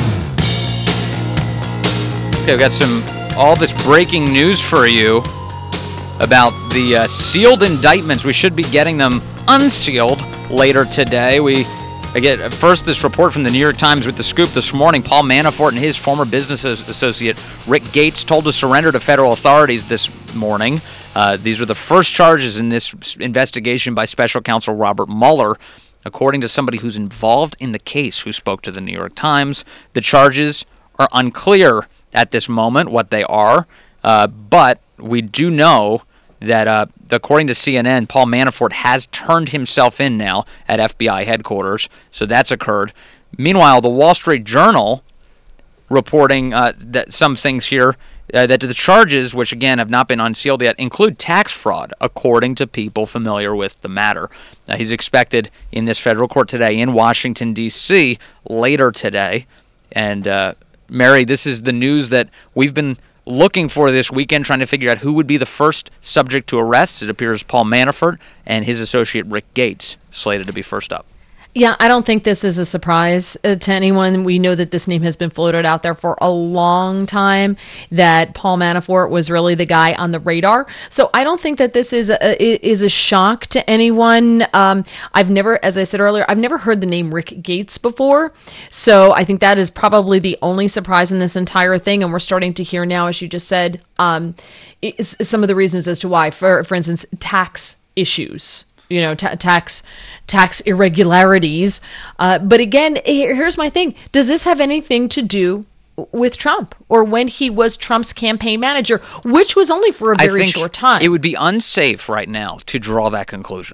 Okay, we've got all this breaking news for you about the sealed indictments. We should be getting them unsealed later today. Again, first, this report from the New York Times with the scoop this morning. Paul Manafort and his former business associate, Rick Gates, told to surrender to federal authorities this morning. These are the first charges in this investigation by special counsel Robert Mueller. According to somebody who's involved in the case who spoke to the New York Times, the charges are unclear at this moment what they are, but we do know that according to CNN, Paul Manafort has turned himself in now at FBI headquarters, so that's occurred. Meanwhile, the Wall Street Journal reporting that some things here, that the charges, which again have not been unsealed yet, include tax fraud, according to people familiar with the matter. He's expected in this federal court today in Washington, D.C., later today. And Mary, this is the news that we've been looking for this weekend, trying to figure out who would be the first subject to arrest. It appears Paul Manafort and his associate Rick Gates slated to be first up. Yeah, I don't think this is a surprise to anyone. We know that this name has been floated out there for a long time, that Paul Manafort was really the guy on the radar. So I don't think that this is a shock to anyone. I've never, as I said earlier, I've never heard the name Rick Gates before. So I think that is probably the only surprise in this entire thing. And we're starting to hear now, as you just said, some of the reasons as to why. For instance, tax issues. Tax irregularities. But again, here's my thing. Does this have anything to do with Trump or when he was Trump's campaign manager, which was only for a very short time? It would be unsafe right now to draw that conclusion.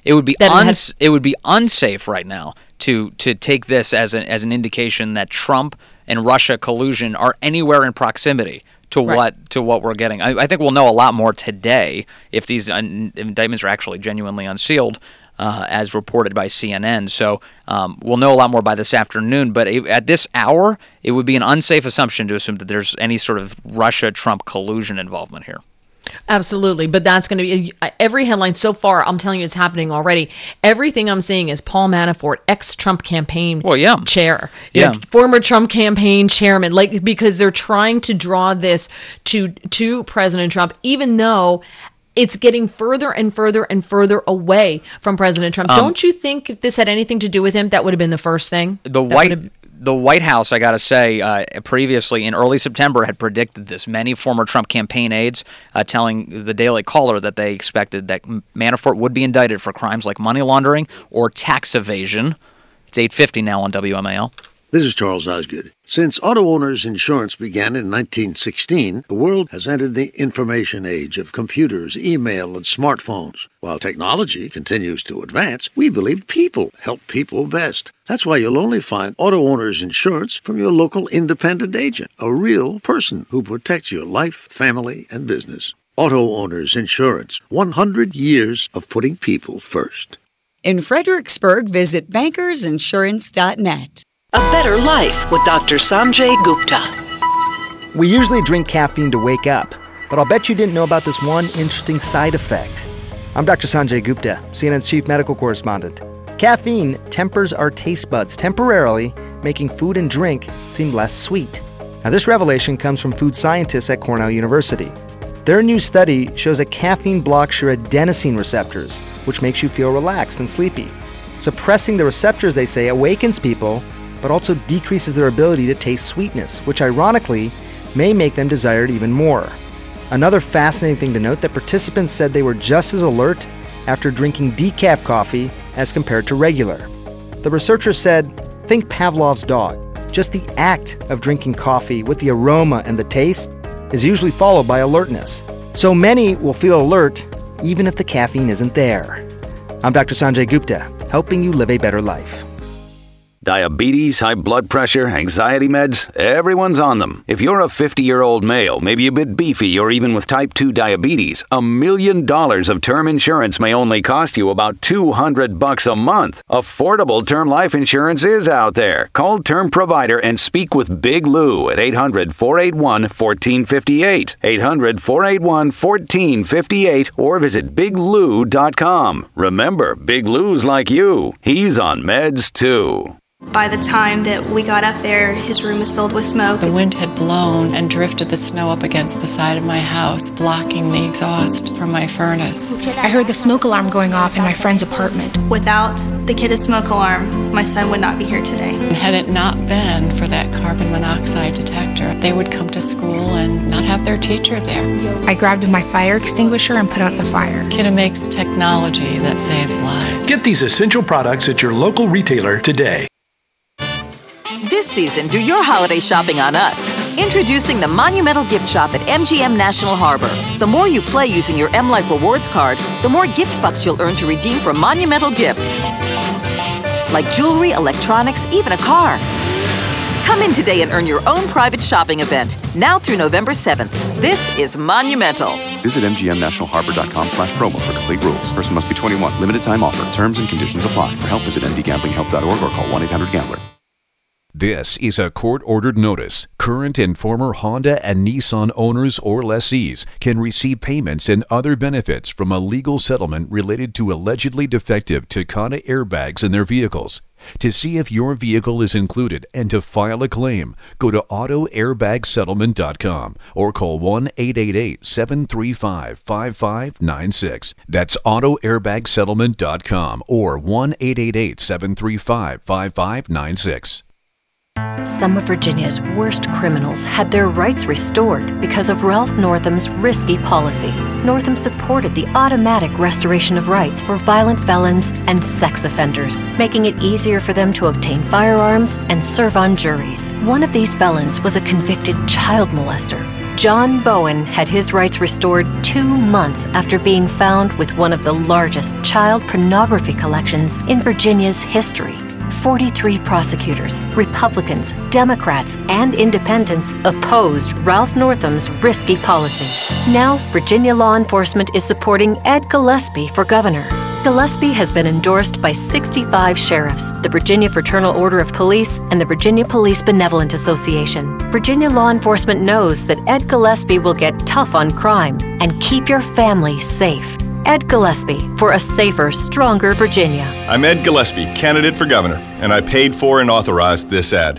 It would be it would be unsafe right now to take this as an indication that Trump and Russia collusion are anywhere in proximity to what we're getting. I think we'll know a lot more today if these indictments are actually genuinely unsealed, as reported by CNN. So we'll know a lot more by this afternoon. But at this hour, it would be an unsafe assumption to assume that there's any sort of Russia-Trump collusion involvement here. Absolutely, but that's going to be every headline so far. I'm telling you, it's happening already. Everything I'm seeing is Paul Manafort, ex-Trump campaign chair, former Trump campaign chairman, because they're trying to draw this to President Trump, even though it's getting further and further and further away from President Trump. Don't you think if this had anything to do with him, that would have been the first thing? The White House, I got to say, previously in early September had predicted this. Many former Trump campaign aides telling the Daily Caller that they expected that Manafort would be indicted for crimes like money laundering or tax evasion. It's 8:50 now on WMAL. This is Charles Osgood. Since auto owners insurance began in 1916, the world has entered the information age of computers, email, and smartphones. While technology continues to advance, we believe people help people best. That's why you'll only find auto owners insurance from your local independent agent, a real person who protects your life, family, and business. Auto owners insurance, 100 years of putting people first. In Fredericksburg, visit bankersinsurance.net. A Better Life with Dr. Sanjay Gupta. We usually drink caffeine to wake up, but I'll bet you didn't know about this one interesting side effect. I'm Dr. Sanjay Gupta, CNN's chief medical correspondent. Caffeine tempers our taste buds temporarily, making food and drink seem less sweet. Now, this revelation comes from food scientists at Cornell University. Their new study shows that caffeine blocks your adenosine receptors, which makes you feel relaxed and sleepy. Suppressing the receptors, they say, awakens people, but also decreases their ability to taste sweetness, which ironically may make them desire it even more. Another fascinating thing to note, that participants said they were just as alert after drinking decaf coffee as compared to regular. The researchers said, think Pavlov's dog. Just the act of drinking coffee with the aroma and the taste is usually followed by alertness. So many will feel alert even if the caffeine isn't there. I'm Dr. Sanjay Gupta, helping you live a better life. Diabetes, high blood pressure, anxiety meds, everyone's on them. If you're a 50-year-old male, maybe a bit beefy, or even with type 2 diabetes, $1 million of term insurance may only cost you about $200 a month. Affordable term life insurance is out there. Call Term Provider and speak with Big Lou at 800-481-1458. 800-481-1458 or visit biglou.com. Remember, Big Lou's like you. He's on meds too. By the time that we got up there, his room was filled with smoke. The wind had blown and drifted the snow up against the side of my house, blocking the exhaust from my furnace. I heard the smoke alarm going off in my friend's apartment. Without the kid's smoke alarm, my son would not be here today. And had it not been for that carbon monoxide detector, they would come to school and not have their teacher there. I grabbed my fire extinguisher and put out the fire. Kidda makes technology that saves lives. Get these essential products at your local retailer today. This season, do your holiday shopping on us. Introducing the Monumental Gift Shop at MGM National Harbor. The more you play using your M Life Rewards card, the more gift bucks you'll earn to redeem for monumental gifts. Like jewelry, electronics, even a car. Come in today and earn your own private shopping event. Now through November 7th. This is monumental. Visit mgmnationalharbor.com/promo for complete rules. Person must be 21. Limited time offer. Terms and conditions apply. For help, visit mdgamblinghelp.org or call 1-800-GAMBLER. This is a court-ordered notice. Current and former Honda and Nissan owners or lessees can receive payments and other benefits from a legal settlement related to allegedly defective Takata airbags in their vehicles. To see if your vehicle is included and to file a claim, go to autoairbagsettlement.com or call 1-888-735-5596. That's autoairbagsettlement.com or 1-888-735-5596. Some of Virginia's worst criminals had their rights restored because of Ralph Northam's risky policy. Northam supported the automatic restoration of rights for violent felons and sex offenders, making it easier for them to obtain firearms and serve on juries. One of these felons was a convicted child molester. John Bowen had his rights restored 2 months after being found with one of the largest child pornography collections in Virginia's history. 43 prosecutors, Republicans, Democrats, and independents opposed Ralph Northam's risky policy. Now, Virginia law enforcement is supporting Ed Gillespie for governor. Gillespie has been endorsed by 65 sheriffs, the Virginia Fraternal Order of Police, and the Virginia Police Benevolent Association. Virginia law enforcement knows that Ed Gillespie will get tough on crime and keep your family safe. Ed Gillespie for a safer, stronger Virginia. I'm Ed Gillespie, candidate for governor, and I paid for and authorized this ad.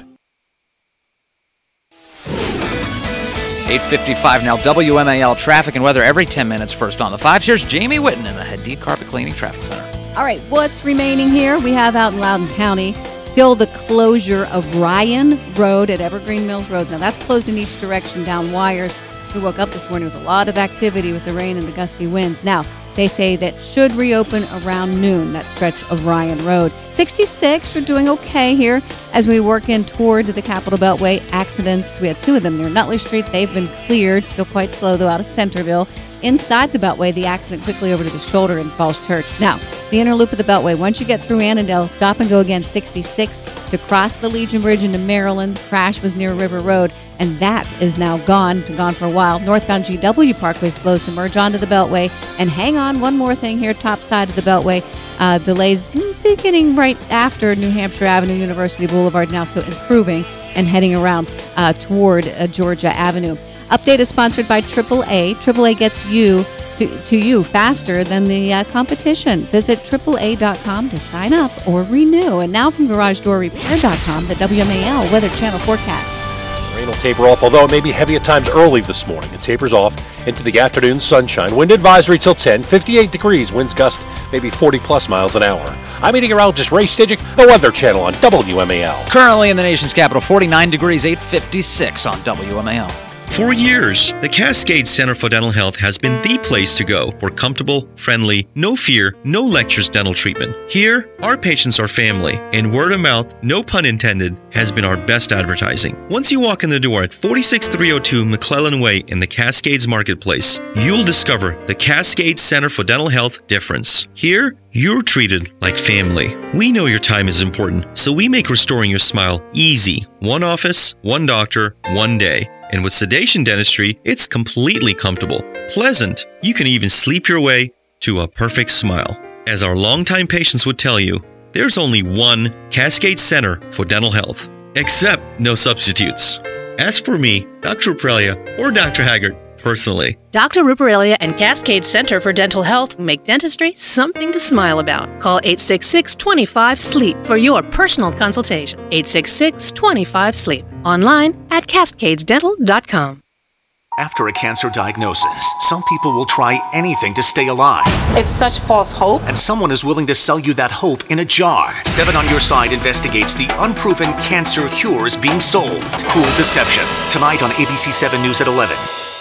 8:55 now. WMAL traffic and weather every 10 minutes. First on the 5s. Here's Jamie Whitten in the Hadid Carpet Cleaning Traffic Center. All right, what's remaining here? We have out in Loudoun County still the closure of Ryan Road at Evergreen Mills Road. Now, that's closed in each direction down Wires. We woke up this morning with a lot of activity with the rain and the gusty winds. Now, they say that should reopen around noon, that stretch of Ryan Road. 66, we're doing okay here as we work in toward the Capitol Beltway. Accidents, we had 2 of them near Nutley Street. They've been cleared, still quite slow though, out of Centerville. Inside the Beltway, the accident quickly over to the shoulder in Falls Church. Now, the inner loop of the Beltway, once you get through Annandale, stop and go again 66 to cross the Legion Bridge into Maryland. Crash was near River Road, and that is now gone for a while. Northbound GW Parkway slows to merge onto the Beltway. And hang on, one more thing here, top side of the Beltway. Delays beginning right after New Hampshire Avenue, University Boulevard now, so improving and heading around toward Georgia Avenue. Update is sponsored by AAA. AAA gets you to you faster than the competition. Visit AAA.com to sign up or renew. And now from GarageDoorRepair.com, the WMAL Weather Channel forecast. Rain will taper off, although it may be heavy at times early this morning. It tapers off into the afternoon sunshine. Wind advisory till 10, 58 degrees. Winds gust maybe 40-plus miles an hour. I'm meteorologist Ray Stidgick, the Weather Channel on WMAL. Currently in the nation's capital, 49 degrees, 8:56 on WMAL. For years, the Cascade Center for Dental Health has been the place to go for comfortable, friendly, no fear, no lectures dental treatment. Here, our patients are family, and word of mouth, no pun intended, has been our best advertising. Once you walk in the door at 46302 McClellan Way in the Cascades Marketplace, you'll discover the Cascade Center for Dental Health difference. Here, you're treated like family. We know your time is important, so we make restoring your smile easy. One office, one doctor, one day. And with sedation dentistry, it's completely comfortable, pleasant. You can even sleep your way to a perfect smile. As our longtime patients would tell you, there's only one Cascade Center for Dental Health, except no substitutes. Ask for me, Dr. Ruparelia, or Dr. Haggard personally. Dr. Ruparelia and Cascade Center for Dental Health make dentistry something to smile about. Call 866-25-SLEEP for your personal consultation. 866-25-SLEEP. Online at cascadesdental.com. After a cancer diagnosis, some people will try anything to stay alive. It's such false hope. And someone is willing to sell you that hope in a jar. 7 on Your Side investigates the unproven cancer cures being sold. Cool Deception. Tonight on ABC 7 News at 11.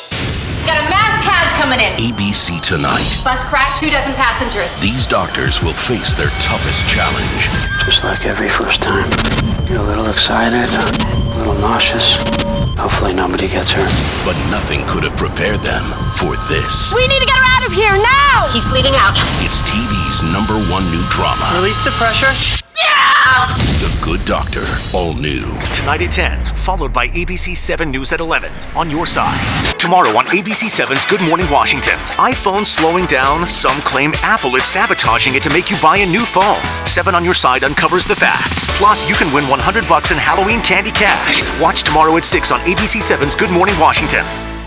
Got a mass catch coming in. ABC Tonight. Bus crash, 2 dozen passengers. These doctors will face their toughest challenge. Just like every first time. You're a little excited, a little nauseous. Hopefully nobody gets hurt. But nothing could have prepared them for this. We need to get her out of here now! He's bleeding out. It's TV's #1 new drama. Release the pressure. Yeah! The Good Doctor, all new. Tonight at 10, followed by ABC 7 News at 11, on Your Side. Tomorrow on ABC 7's Good Morning Washington. iPhone slowing down, some claim Apple is sabotaging it to make you buy a new phone. 7 on Your Side uncovers the facts. Plus, you can win $100 in Halloween candy cash. Watch tomorrow at 6 on ABC 7's Good Morning Washington.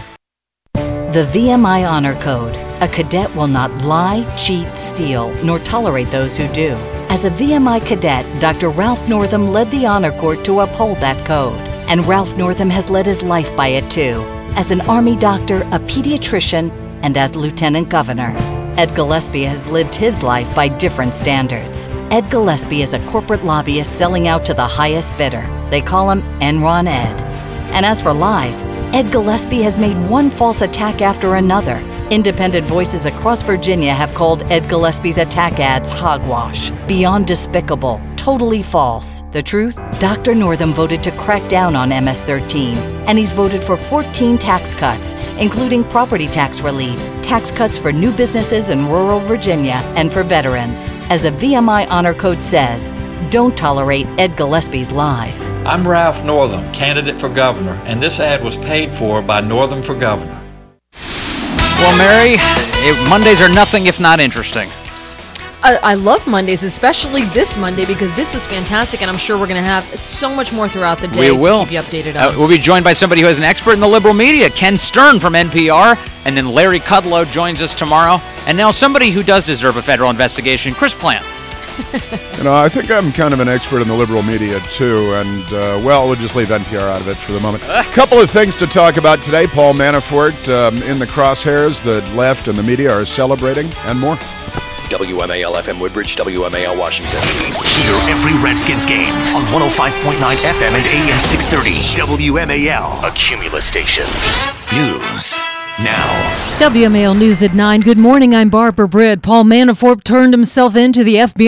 The VMI Honor Code. A cadet will not lie, cheat, steal, nor tolerate those who do. As a VMI cadet, Dr. Ralph Northam led the Honor Court to uphold that code. And Ralph Northam has led his life by it too, as an Army doctor, a pediatrician, and as Lieutenant Governor. Ed Gillespie has lived his life by different standards. Ed Gillespie is a corporate lobbyist selling out to the highest bidder. They call him Enron Ed. And as for lies, Ed Gillespie has made one false attack after another. Independent voices across Virginia have called Ed Gillespie's attack ads hogwash, beyond despicable, totally false. The truth? Dr. Northam voted to crack down on MS-13, and he's voted for 14 tax cuts, including property tax relief, tax cuts for new businesses in rural Virginia, and for veterans. As the VMI Honor Code says, don't tolerate Ed Gillespie's lies. I'm Ralph Northam, candidate for governor, and this ad was paid for by Northam for Governor. Well, Mary, Mondays are nothing if not interesting. I love Mondays, especially this Monday, because this was fantastic, and I'm sure we're going to have so much more throughout the day to keep you updated on. We'll be joined by somebody who is an expert in the liberal media, Ken Stern from NPR, and then Larry Kudlow joins us tomorrow. And now somebody who does deserve a federal investigation, Chris Plant. I think I'm kind of an expert in the liberal media, too, and, we'll just leave NPR out of it for the moment. A couple of things to talk about today. Paul Manafort in the crosshairs, the left and the media are celebrating, and more. WMAL-FM Woodbridge, WMAL Washington. Hear every Redskins game on 105.9 FM and AM 630. WMAL, a Cumulus station. News now. WMAL News at 9. Good morning, I'm Barbara Britt. Paul Manafort turned himself in to the FBI